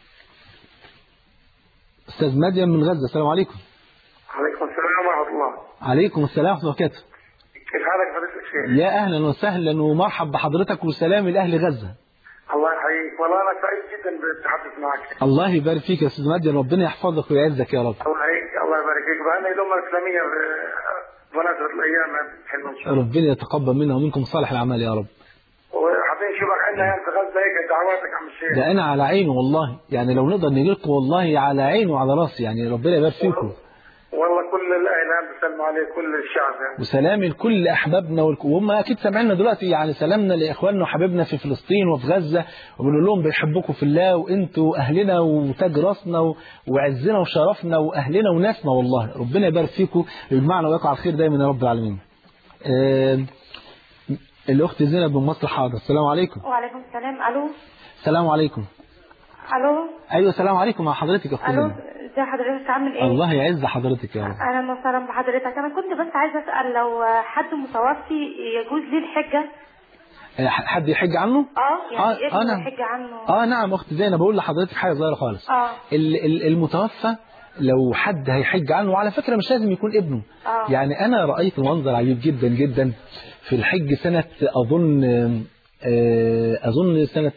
أستاذ مديم من غزة. السلام عليكم. عليكم السلام ورحمة الله. عليكم السلام ورحمة الله وبركاته. كيف حالك فضيلة الشيخ؟ يا أهلا وسهلا ومرحب بحضرتك وسلام لأهل غزة. الله يحييك، والله أنا سعيد جدا بالتحدث معك. الله يبارك فيك يا أستاذ مديم، ربنا يحفظك ويعزك يا رب. الله يحييك، الله يبارك فيك. بأن الأمة الإسلامية بمناسبة الأيام حلوة إن شاء الله. ربنا يتقبل منا ومنكم صالح الأعمال يا رب. وحابين نشوفك عندنا يعني في غزة هيك دعواتك عم الشيخ. ده أنا على عينه والله، يعني لو نقدر نجي لكم والله على عينه وعلى راسي، يعني ربنا يبارك فيكم. والله كل الأهل بيسلموا عليه، كل الشعب يعني. وسلامي لكل أحبابنا والك... وهم أكيد سامعيننا دلوقتي، يعني سلامنا لإخواننا وحبيبنا في فلسطين وفي غزة، وبنقول لهم بيحبكم في الله، وأنتوا أهلنا وتاج راسنا و... وعزنا وشرفنا وأهلنا وناسنا، والله ربنا يبارك فيكم ويجمعنا ويقع على الخير دايما يا رب العالمين. آه... الأخت زينب من مصر. حاضر. السلام عليكم. وعليكم السلام. ألو. السلام عليكم. ألو. أيوة السلام عليكم مع حضرتك يا أختي. ألو، ازي حضرتك عامل إيه؟ الله يعز حضرتك يا رب. أهلا وسهلا بحضرتك. أنا كنت بس عايزة أسأل لو حد متوفي يجوز ليه الحجة؟ حد يحج عنه؟ اه يعني آه ابنه نعم. يحج عنه. اه نعم اختي زينب، بقول لحضرتك حاجه صغيره خالص. اه المتوفى لو حد هيحج عنه، وعلى فكره مش لازم يكون ابنه. آه. يعني انا رايت منظر عجيب جدا جدا في الحج سنه اظن اظن سنه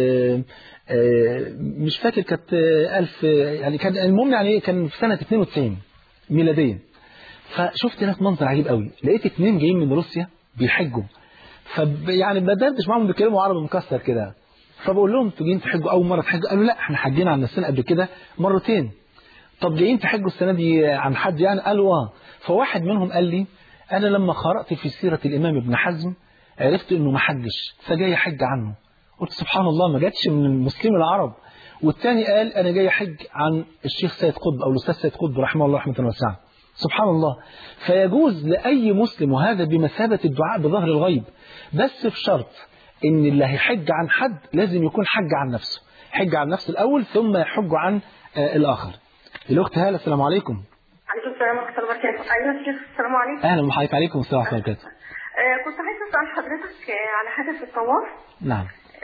مش فاكر كانت ألف، يعني كان المهم يعني كان في سنه اثنين وتسعين ميلاديا. فشفت هناك منظر عجيب قوي، لقيت اثنين جايين من روسيا بيحجوا، ف يعني بدردش معاهم بيتكلموا عربي مكسر كده، فبقول لهم انتوا جايين تحجوا اول مره تحجوا؟ قالوا لا احنا حجينا عن نفسنا قبل كده مرتين. طب جايين تحجوا السنه دي عن حد يعني؟ قالوا اه. فواحد منهم قال لي انا لما قرات في سيره الامام ابن حزم عرفت انه ما حجش فجاي احج عنه. قلت سبحان الله، ما جاتش من المسلمين العرب. والثاني قال انا جاي احج عن الشيخ سيد قطب او الاستاذ سيد قطب رحمه الله رحمه واسعه. سبحان الله. فيجوز لاي مسلم، وهذا بمثابه الدعاء بظهر الغيب، بس في شرط ان اللي هيحج عن حد لازم يكون حج عن نفسه، حج عن نفسه الاول ثم يحج عن آه الاخر. الاخت هاله. السلام عليكم. عليكم السلام ورحمة الله وبركاته. أيوة يا شيخ. السلام عليكم. اهلا وحضرتك. عليكم السلام ورحمه الله وبركاته. آه كنت عايزة أسأل حضرتك على حاجة في الطواف. نعم.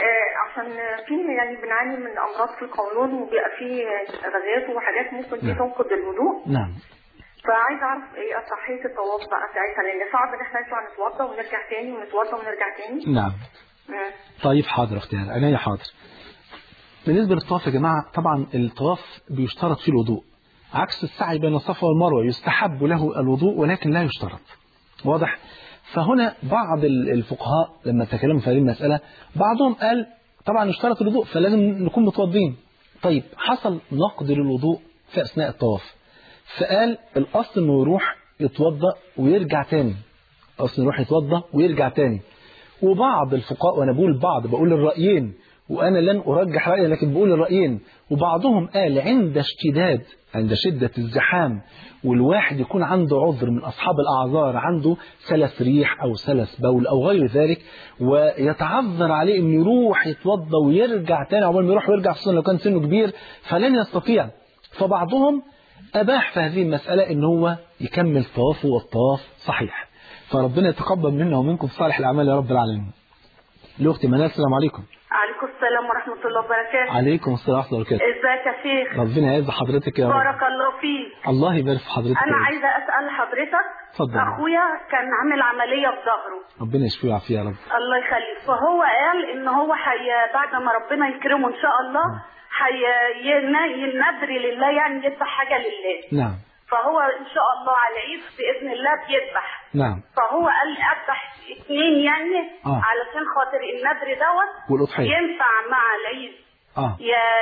عشان في يعني بنعاني من امراض في القولون وبيبقى فيه غازات وحاجات ممكن دي تنقض الوضوء. نعم. فعايزه اعرف ايه صحيه الطواف بقى ساعتها، لان صعب ان احنا نطلع نتوضى ونرجع تاني ونتوضى ونرجع تاني. نعم. مم. طيب حاضر اختي عينيا حاضر. بالنسبه للطواف يا جماعه، طبعا الطواف بيشترط فيه الوضوء، عكس السعي بين الصفا والمروه يستحب له الوضوء ولكن لا يشترط. واضح؟ فهنا بعض الفقهاء لما تكلموا في هذه المساله بعضهم قال طبعا يشترط الوضوء فلازم نكون متوضين. طيب حصل نقض للوضوء في اثناء الطواف، فقال الاصل انه يروح يتوضا ويرجع تاني، الاصل يروح يتوضا ويرجع تاني. وبعض الفقهاء، وانا بقول بعض بقول الرايين وانا لن ارجح رايي لكن بقول الرايين، وبعضهم قال عند اشتداد عند شده الزحام والواحد يكون عنده عذر من اصحاب الاعذار، عنده سلس ريح او سلس بول او غير ذلك، ويتعذر عليه انه يروح يتوضا ويرجع تاني عقبال ما يروح ويرجع، خصوصا لو كان سنه كبير فلن يستطيع. فبعضهم اباح في هذه المساله ان هو يكمل طوافه والطواف صحيح. فربنا يتقبل منا ومنكم صالح الاعمال يا رب العالمين. الاخت منال السلام عليكم. عليكم السلام ورحمه الله وبركاته. عليكم السلام ورحمه الله وبركاته. ازيك يا شيخ؟ ربنا يعز حضرتك يا رب. بارك الله فيك. الله يبارك في حضرتك. انا عايزه اسال حضرتك. اتفضل. اخويا كان عامل عمليه في ظهره. ربنا يشفيه ويعافيه يا رب. الله يخليك. فهو قال ان هو حي بعد ما ربنا يكرمه ان شاء الله هينذر لله، يعني يذبح حاجه لله. نعم. فهو ان شاء الله على العيد باذن الله بيذبح. نعم. فهو قال لي اذبح اثنين يعني آه. علشان خاطر النذر دوت والاضحيه ينفع مع العيد. اه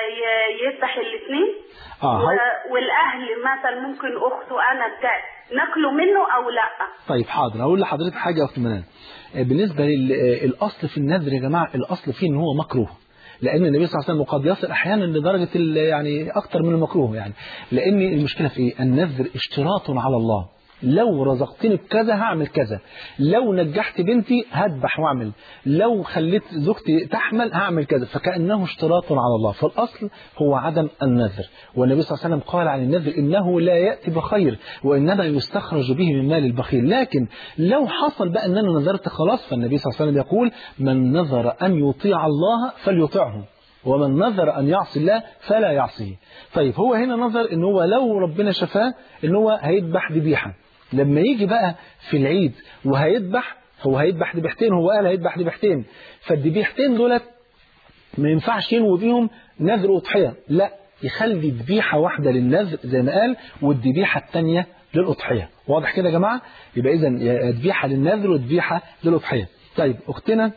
يذبح الاثنين. اه و... والاهل مثلا ممكن اخته انا بتاع ناكله منه او لا. طيب حاضر، هقول لحضرتك حاجه يا اخت منال. بالنسبه للاصل في النذر يا جماعه، الاصل فيه ان هو مكروه، لأن النبي صلى الله عليه وسلم قد يصل أحيانا لدرجة يعني أكثر من المكروه، يعني لأن المشكلة في إيه؟ النذر اشتراط على الله، لو رزقتني بكذا هعمل كذا، لو نجحت بنتي هذبح واعمل، لو خليت زوجتي تحمل هعمل كذا، فكأنه اشتراط على الله. فالأصل هو عدم النذر، والنبي صلى الله عليه وسلم قال عن النذر إنه لا يأتي بخير وإنما يستخرج به من مال البخيل. لكن لو حصل بقى أن أنا نذرت خلاص، فالنبي صلى الله عليه وسلم يقول من نذر أن يطيع الله فليطيعه ومن نذر أن يعصي الله فلا يعصيه. طيب هو هنا نظر إن هو لو ربنا شفاه إن هو هيذبح ذبيحة، لما يجي بقى في العيد وهيذبح، هو هيذبح ذبيحتين، هو قال هيذبح ذبيحتين، فالذبيحتين دولت ما ينفعش ينوي بيهم نذر وأضحية، لا يخلي ذبيحة واحدة للنذر زي ما قال والذبيحة الثانية للأضحية. واضح كده يا جماعة؟ يبقى إذا ذبيحة للنذر وذبيحة للأضحية. طيب أختنا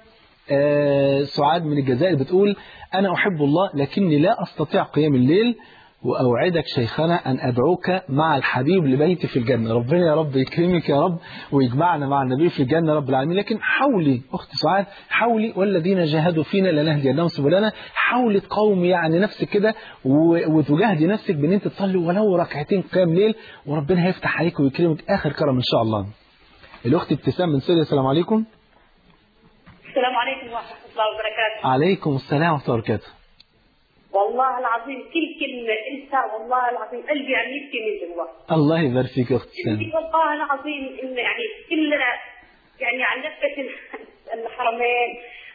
آه سعاد من الجزائر بتقول أنا أحب الله لكني لا أستطيع قيام الليل، وأوعدك شيخنا أن أدعوك مع الحبيب لبيتي في الجنة. ربنا يا رب يكرمك يا رب ويجمعنا مع النبي في الجنة رب العالمين. لكن حاولي أخت سعاد، حاولي والذين جاهدوا فينا لنهدينهم سبلنا، حاولي تقاومي يعني نفسك كده وتجاهدي نفسك بأن أنت تصلي ولو ركعتين قيام ليل، وربنا هيفتح عليك ويكرمك آخر كرم إن شاء الله. الأخت ابتسام من سوريا، السلام عليكم. السلام عليكم ورحمة الله وبركاته. عليكم السلام ورحمة الله وبركاته. والله العظيم كل كلمة انت والله العظيم قلبي عم يبكي من جوا. الله يبارك فيك يا اختي سامي. والله العظيم ان يعني كلنا يعني عن نفس الحرمين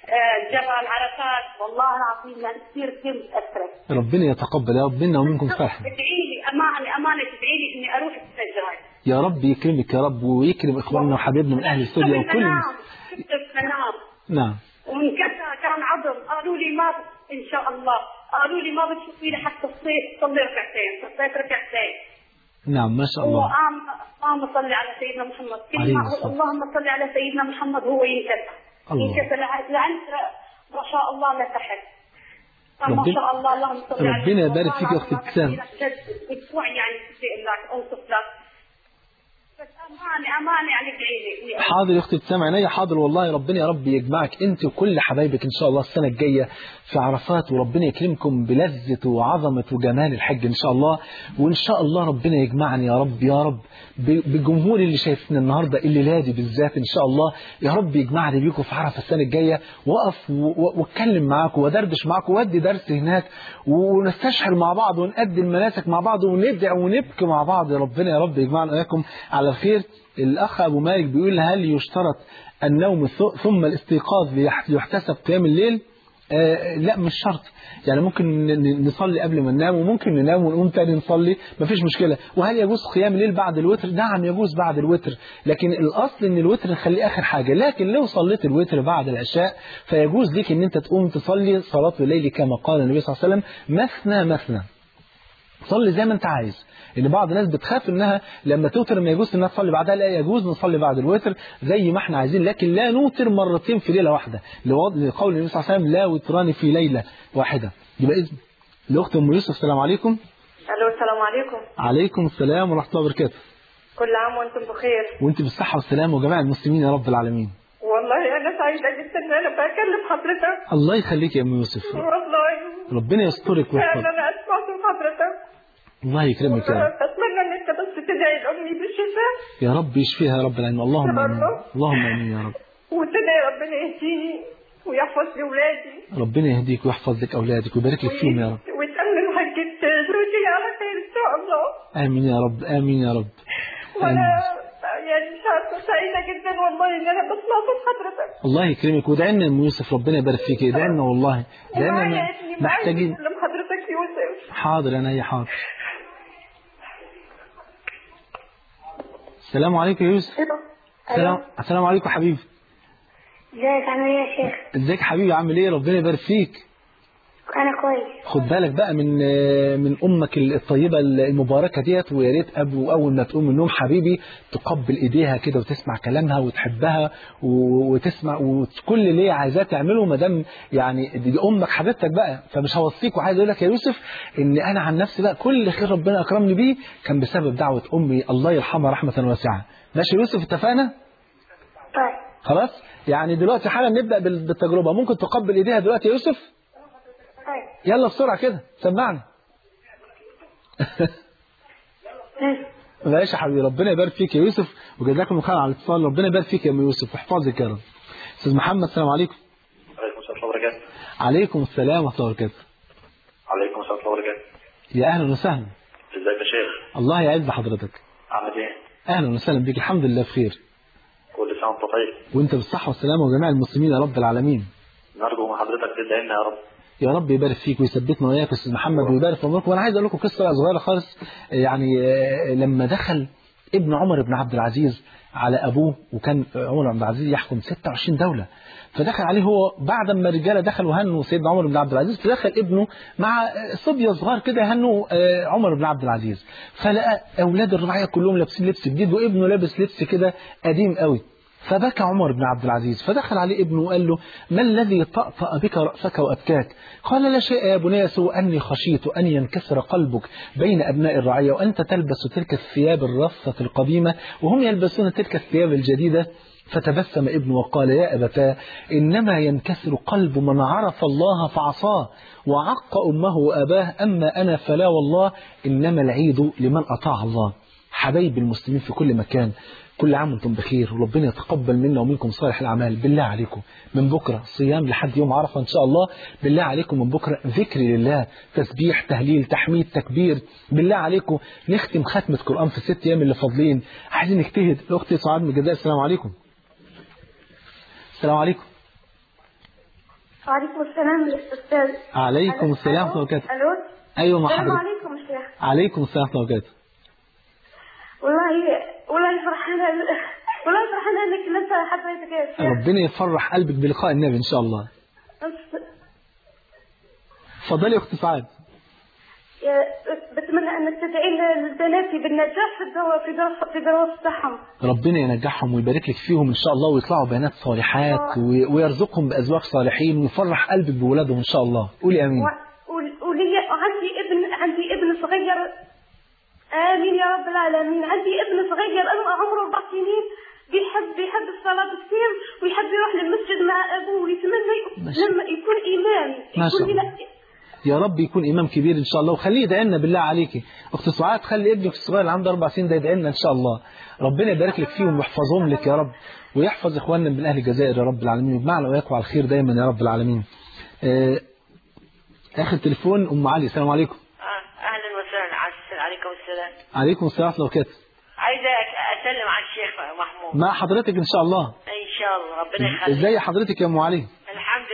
جبل عرفات، والله العظيم يعني كثير كثير متأثرة. ربنا يتقبل يا رب منا ومنكم فرح. ادعي لي امانة امانة تدعي لي اني اروح السجاي. يا رب يكرمك يا رب ويكرم اخواننا وحبايبنا من اهل سوريا وكل شفت المنام. نعم. ومن كذا كان عظم، قالوا لي ما ان شاء الله، قالوا لي ما بتشوفي لي حتى الصيف صلي ركعتين، صليت ركعتين. نعم ما شاء الله. وقام اللهم صل على سيدنا محمد، كل ما اقول اللهم صل على سيدنا محمد هو ينكسر ينكسر لعنت ما شاء الله لتحت. ما شاء الله اللهم صل على ربنا يبارك فيك يا اختي ابتسام. اسبوع يعني بدي لك اوصف لك بس امانه امانه يعني ادعي لي. حاضر يا اختي ابتسام عينيا حاضر والله. ربنا يا رب يجمعك انت وكل حبايبك ان شاء الله السنه الجايه في عرفات، وربنا يكرمكم بلذة وعظمة وجمال الحج ان شاء الله. وان شاء الله ربنا يجمعني يا رب يا رب بالجمهور اللي شايفنا النهارده الليله دي بالذات ان شاء الله، يا رب يجمعني بيكم في عرفه السنه الجايه، واقف واتكلم معاكم وادردش معاكم وادي درس هناك ونستشعر مع بعض ونأدي المناسك مع بعض وندعي ونبكي مع بعض. ربنا يا رب يجمعنا وإياكم على الخير. الاخ ابو مالك بيقول هل يشترط النوم ثم الاستيقاظ ليحتسب قيام الليل؟ آه لا مش شرط، يعني ممكن نصلي قبل ما ننام وممكن ننام ونقوم تاني نصلي، مفيش مشكلة. وهل يجوز قيام الليل بعد الوتر؟ نعم يجوز بعد الوتر، لكن الأصل إن الوتر نخليه آخر حاجة. لكن لو صليت الوتر بعد العشاء فيجوز لك إن أنت تقوم تصلي صلاة الليل كما قال النبي صلى الله عليه وسلم مثنى مثنى، صلي زي ما أنت عايز. ان بعض الناس بتخاف انها لما توتر ما يجوز انها تصلي بعدها، لا يجوز نصلي بعد الوتر زي ما احنا عايزين، لكن لا نوتر مرتين في ليله واحده، لقول النبي صلى الله عليه وسلم لا وتران في ليله واحده. يبقى اذن الاخت ام يوسف السلام عليكم. الو السلام عليكم. عليكم السلام ورحمه الله وبركاته. كل عام وانتم بخير. وانت بالصحه والسلامه وجميع المسلمين يا رب العالمين. والله انا سعيده جدا ان انا بكلم حضرتك. الله يخليك يا ام يوسف. والله ربنا يسترك ويحفظك. انا اسمع صوت حضرتك. الله يكرمك يا رب. اتمنى ان انت بس تدعي لامي بالشفاء يا رب يشفيها يا رب العالمين. اللهم امين. اللهم امين يا رب. وتدعي ربنا يهديني ويحفظ لي اولادي. ربنا يهديك ويحفظ لك اولادك ويبارك لك فيهم يا رب. ويتامل حاجه زوجي على خير ان شاء الله. امين يا رب امين يا رب. وانا يعني مش عارفه سعيده جدا والله ان انا بسمع صوت حضرتك. الله يكرمك وادعي لنا يا ام يوسف ربنا يبارك فيك، ادعي لنا والله. ادعي لنا محتاجين. حضرتك يوسف. حاضر انا هي حاضر. السلام عليكم يا يوسف. السلام السلام عليكم حبيبي. ازيك عامل ايه يا شيخ؟ ازيك حبيبي عامل ايه؟ ربنا يبارك فيك. انا كويس. خد بالك بقى من من امك الطيبه المباركه ديت، ويا ريت ابو اول ما تقوم من النوم حبيبي تقبل ايديها كده وتسمع كلامها وتحبها وتسمع وكل اللي هي عايزاه تعمله، ما دام يعني دي امك حبيبتك بقى. فمش هوصيك، وعايز اقول لك يا يوسف ان انا عن نفسي بقى كل خير ربنا اكرمني بيه كان بسبب دعوه امي الله يرحمها رحمه واسعه. ماشي يا يوسف اتفقنا؟ طيب خلاص. يعني دلوقتي حالا نبدا بالتجربه. ممكن تقبل ايديها دلوقتي يا يوسف؟ يلا بسرعة كده سمعنا. ماشي يا حبيبي ربنا يبارك فيك يا يوسف وجزاكم الله خير على الاتصال. ربنا يبارك فيك يا ام يوسف واحفظك يا رب. استاذ محمد السلام عليكم. عليكم السلام ورحمة الله وبركاته. عليكم السلام ورحمة الله وبركاته. عليكم السلام ورحمة الله وبركاته. يا اهلا وسهلا. ازيك يا شيخ؟ الله يعز حضرتك. عامل ايه؟ اهلا وسهلا بك. الحمد لله بخير. كل سنة وانت طيب. وانت بالصحة والسلامة وجميع المسلمين يا رب العالمين. نرجو من حضرتك تدعي لنا يا رب. يا رب يبارك فيك ويثبتنا وياك استاذ محمد ويبارك في عمرك. وانا عايز اقول لكم قصه صغيره خالص. يعني لما دخل ابن عمر بن عبد العزيز على ابوه، وكان عمر بن عبد العزيز يحكم ستة وعشرين دوله، فدخل عليه هو بعد ما الرجاله دخلوا هنوا سيدنا عمر بن عبد العزيز، فدخل ابنه مع صبيه صغار كده هنوا عمر بن عبد العزيز، فلقى اولاد الرعيه كلهم لابسين لبس جديد وابنه لابس لبس كده قديم قوي. فبكى عمر بن عبد العزيز، فدخل عليه ابنه وقال له ما الذي طأطأ بك رأسك وأبكاك؟ قال لا شيء يا بني سوى أني خشيت أن ينكسر قلبك بين أبناء الرعية وأنت تلبس تلك الثياب الرصة القديمة وهم يلبسون تلك الثياب الجديدة. فتبسم ابنه وقال يا أبتاه إنما ينكسر قلب من عرف الله فعصاه وعق أمه وأباه، أما أنا فلا والله إنما العيد لمن أطاع الله. حبايب المسلمين في كل مكان، كل عام وانتم بخير وربنا يتقبل منا ومنكم صالح الأعمال. بالله عليكم من بكرة صيام لحد يوم عرفة إن شاء الله. بالله عليكم من بكرة ذكر لله، تسبيح تهليل تحميد تكبير. بالله عليكم نختم ختمة قرآن في الست أيام اللي فاضلين. عايزين نجتهد. الأخت سعاد من الجزائر السلام عليكم. السلام عليكم. وعليكم السلام للأستاذ. عليكم السلام ورحمة الله وبركاته. ألو. أيوة مع حضرتك. السلام عليكم يا شيخ. عليكم السلام ورحمة الله وبركاته. والله والله فرحانة والله فرحانة انك لسه حبيتك يا شيخ. ربنا يفرح قلبك بلقاء النبي ان شاء الله. اتفضلي يا اخت سعاد. بتمنى انك تدعي لبناتي بالنجاح في الدراسة في دراسة في دراسة بتاعهم. ربنا ينجحهم ويبارك لك فيهم ان شاء الله ويطلعوا بنات صالحات آه. ويرزقهم بازواج صالحين ويفرح قلبك بولادهم ان شاء الله. قولي امين. ولي عندي ابن عندي ابن صغير. آمين يا رب العالمين. عندي ابن صغير عمره أربع سنين بيحب بيحب الصلاة كثير ويحب يروح للمسجد مع أبوه ويتمنى لما يكون إمام. ما شاء الله. يا رب يكون إمام كبير إن شاء الله وخليه يدعي لنا بالله عليكي. أخت سعاد خلي ابنك الصغير اللي عنده أربع سنين ده يدعي لنا إن شاء الله. ربنا يبارك لك فيهم ويحفظهم لك يا رب ويحفظ إخواننا من أهل الجزائر يا رب العالمين ويجمعنا وياكم على الخير دايما يا رب العالمين. آه آخر تليفون أم علي. السلام عليكم. أهلا وسهلا. عليكم السلام. عليكم السلام ورحمة الله وبركاته. عايزة أسلم على الشيخ محمود. مع حضرتك إن شاء الله. إن شاء الله ربنا يخليك. إزاي حضرتك يا أم علي؟ الحمد لله.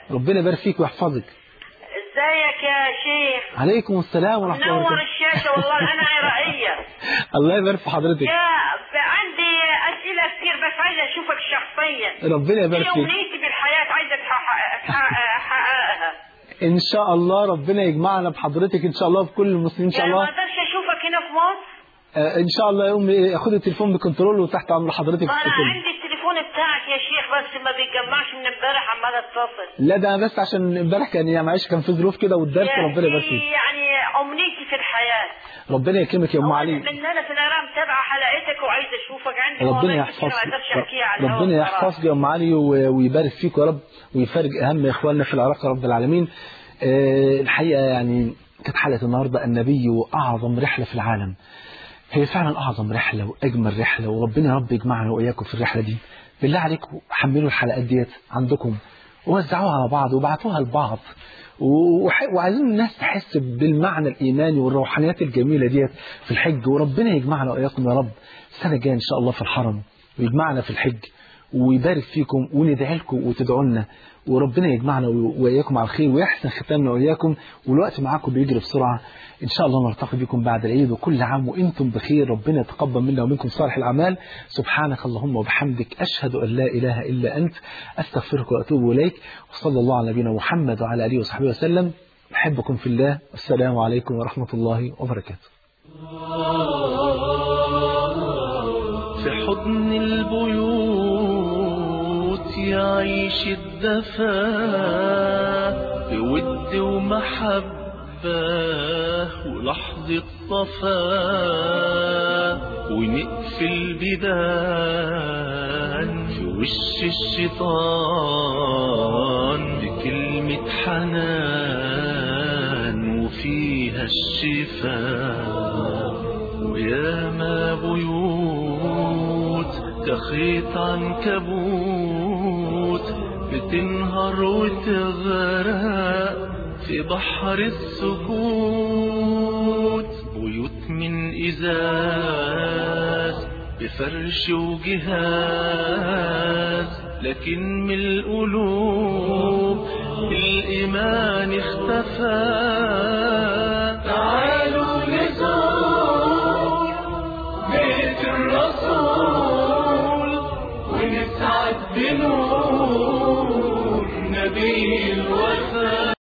ربنا يبارك فيك ويحفظك. ازيك يا شيخ؟ عليكم السلام ورحمة الله وبركاته. منور الشاشة والله. أنا عراقية. الله يبارك في حضرتك. يا عندي أسئلة كتير بس عايزة أشوفك شخصيا. ربنا يبارك فيك. أمنيتي بالحياة عايزة أحققها. إن شاء الله ربنا يجمعنا بحضرتك إن شاء الله بكل المسلمين إن شاء الله. ما أقدرش أشوفك هنا في مصر. آه إن شاء الله يوم خد التليفون بكنترول وتحت أمر حضرتك. أنا عندي التليفون بتاعك يا شيخ بس ما بيجمعش من امبارح عمال اتصل. لا ده بس عشان امبارح كان يعني معلش كان في ظروف كده والدرس ربنا يبارك فيك. يعني أمنيتي في الحياة. ربنا يكرمك يا أم علي. من أنا في الأرام متابعة حلقتك وعايزة أشوفك عندي. ربنا يحفظك. ربنا يحفظك يا أم علي ويبارك فيك يا رب ويفرج أهم إخواننا في العراق يا رب العالمين. أه الحقيقة يعني كانت حلقة النهاردة النبي وأعظم رحلة في العالم. هي فعلا أعظم رحلة وأجمل رحلة وربنا يا رب يجمعنا وإياكم في الرحلة دي. بالله عليكم حملوا الحلقات ديت عندكم ووزعوها على بعض وبعتوها لبعض وعايزين الناس تحس بالمعنى الإيماني والروحانيات الجميلة ديت في الحج. وربنا يجمعنا وإياكم يا رب السنة الجاية إن شاء الله في الحرم ويجمعنا في الحج ويبارك فيكم وندعي لكم وتدعوا لنا وربنا يجمعنا وإياكم على الخير ويحسن ختامنا وإياكم. والوقت معاكم بيجري بسرعة. إن شاء الله نلتقي بكم بعد العيد وكل عام وإنتم بخير. ربنا يتقبل منا ومنكم صالح الأعمال. سبحانك اللهم وبحمدك أشهد أن لا إله إلا أنت أستغفرك وأتوب إليك. وصلى الله على نبينا محمد وعلى آله وصحبه وسلم. أحبكم في الله. السلام عليكم ورحمة الله وبركاته. في حضن البيوت يعيش الدفا بود ومحبة ولحظة صفا ونقفل بدان في وش الشيطان بكلمة حنان وفيها الشفاء. ويا ما بيوت كخيط عنكبوت بتنهار وتغرق في بحر السكوت. بيوت من إزاز بفرش وجهاز لكن من القلوب الإيمان اختفى.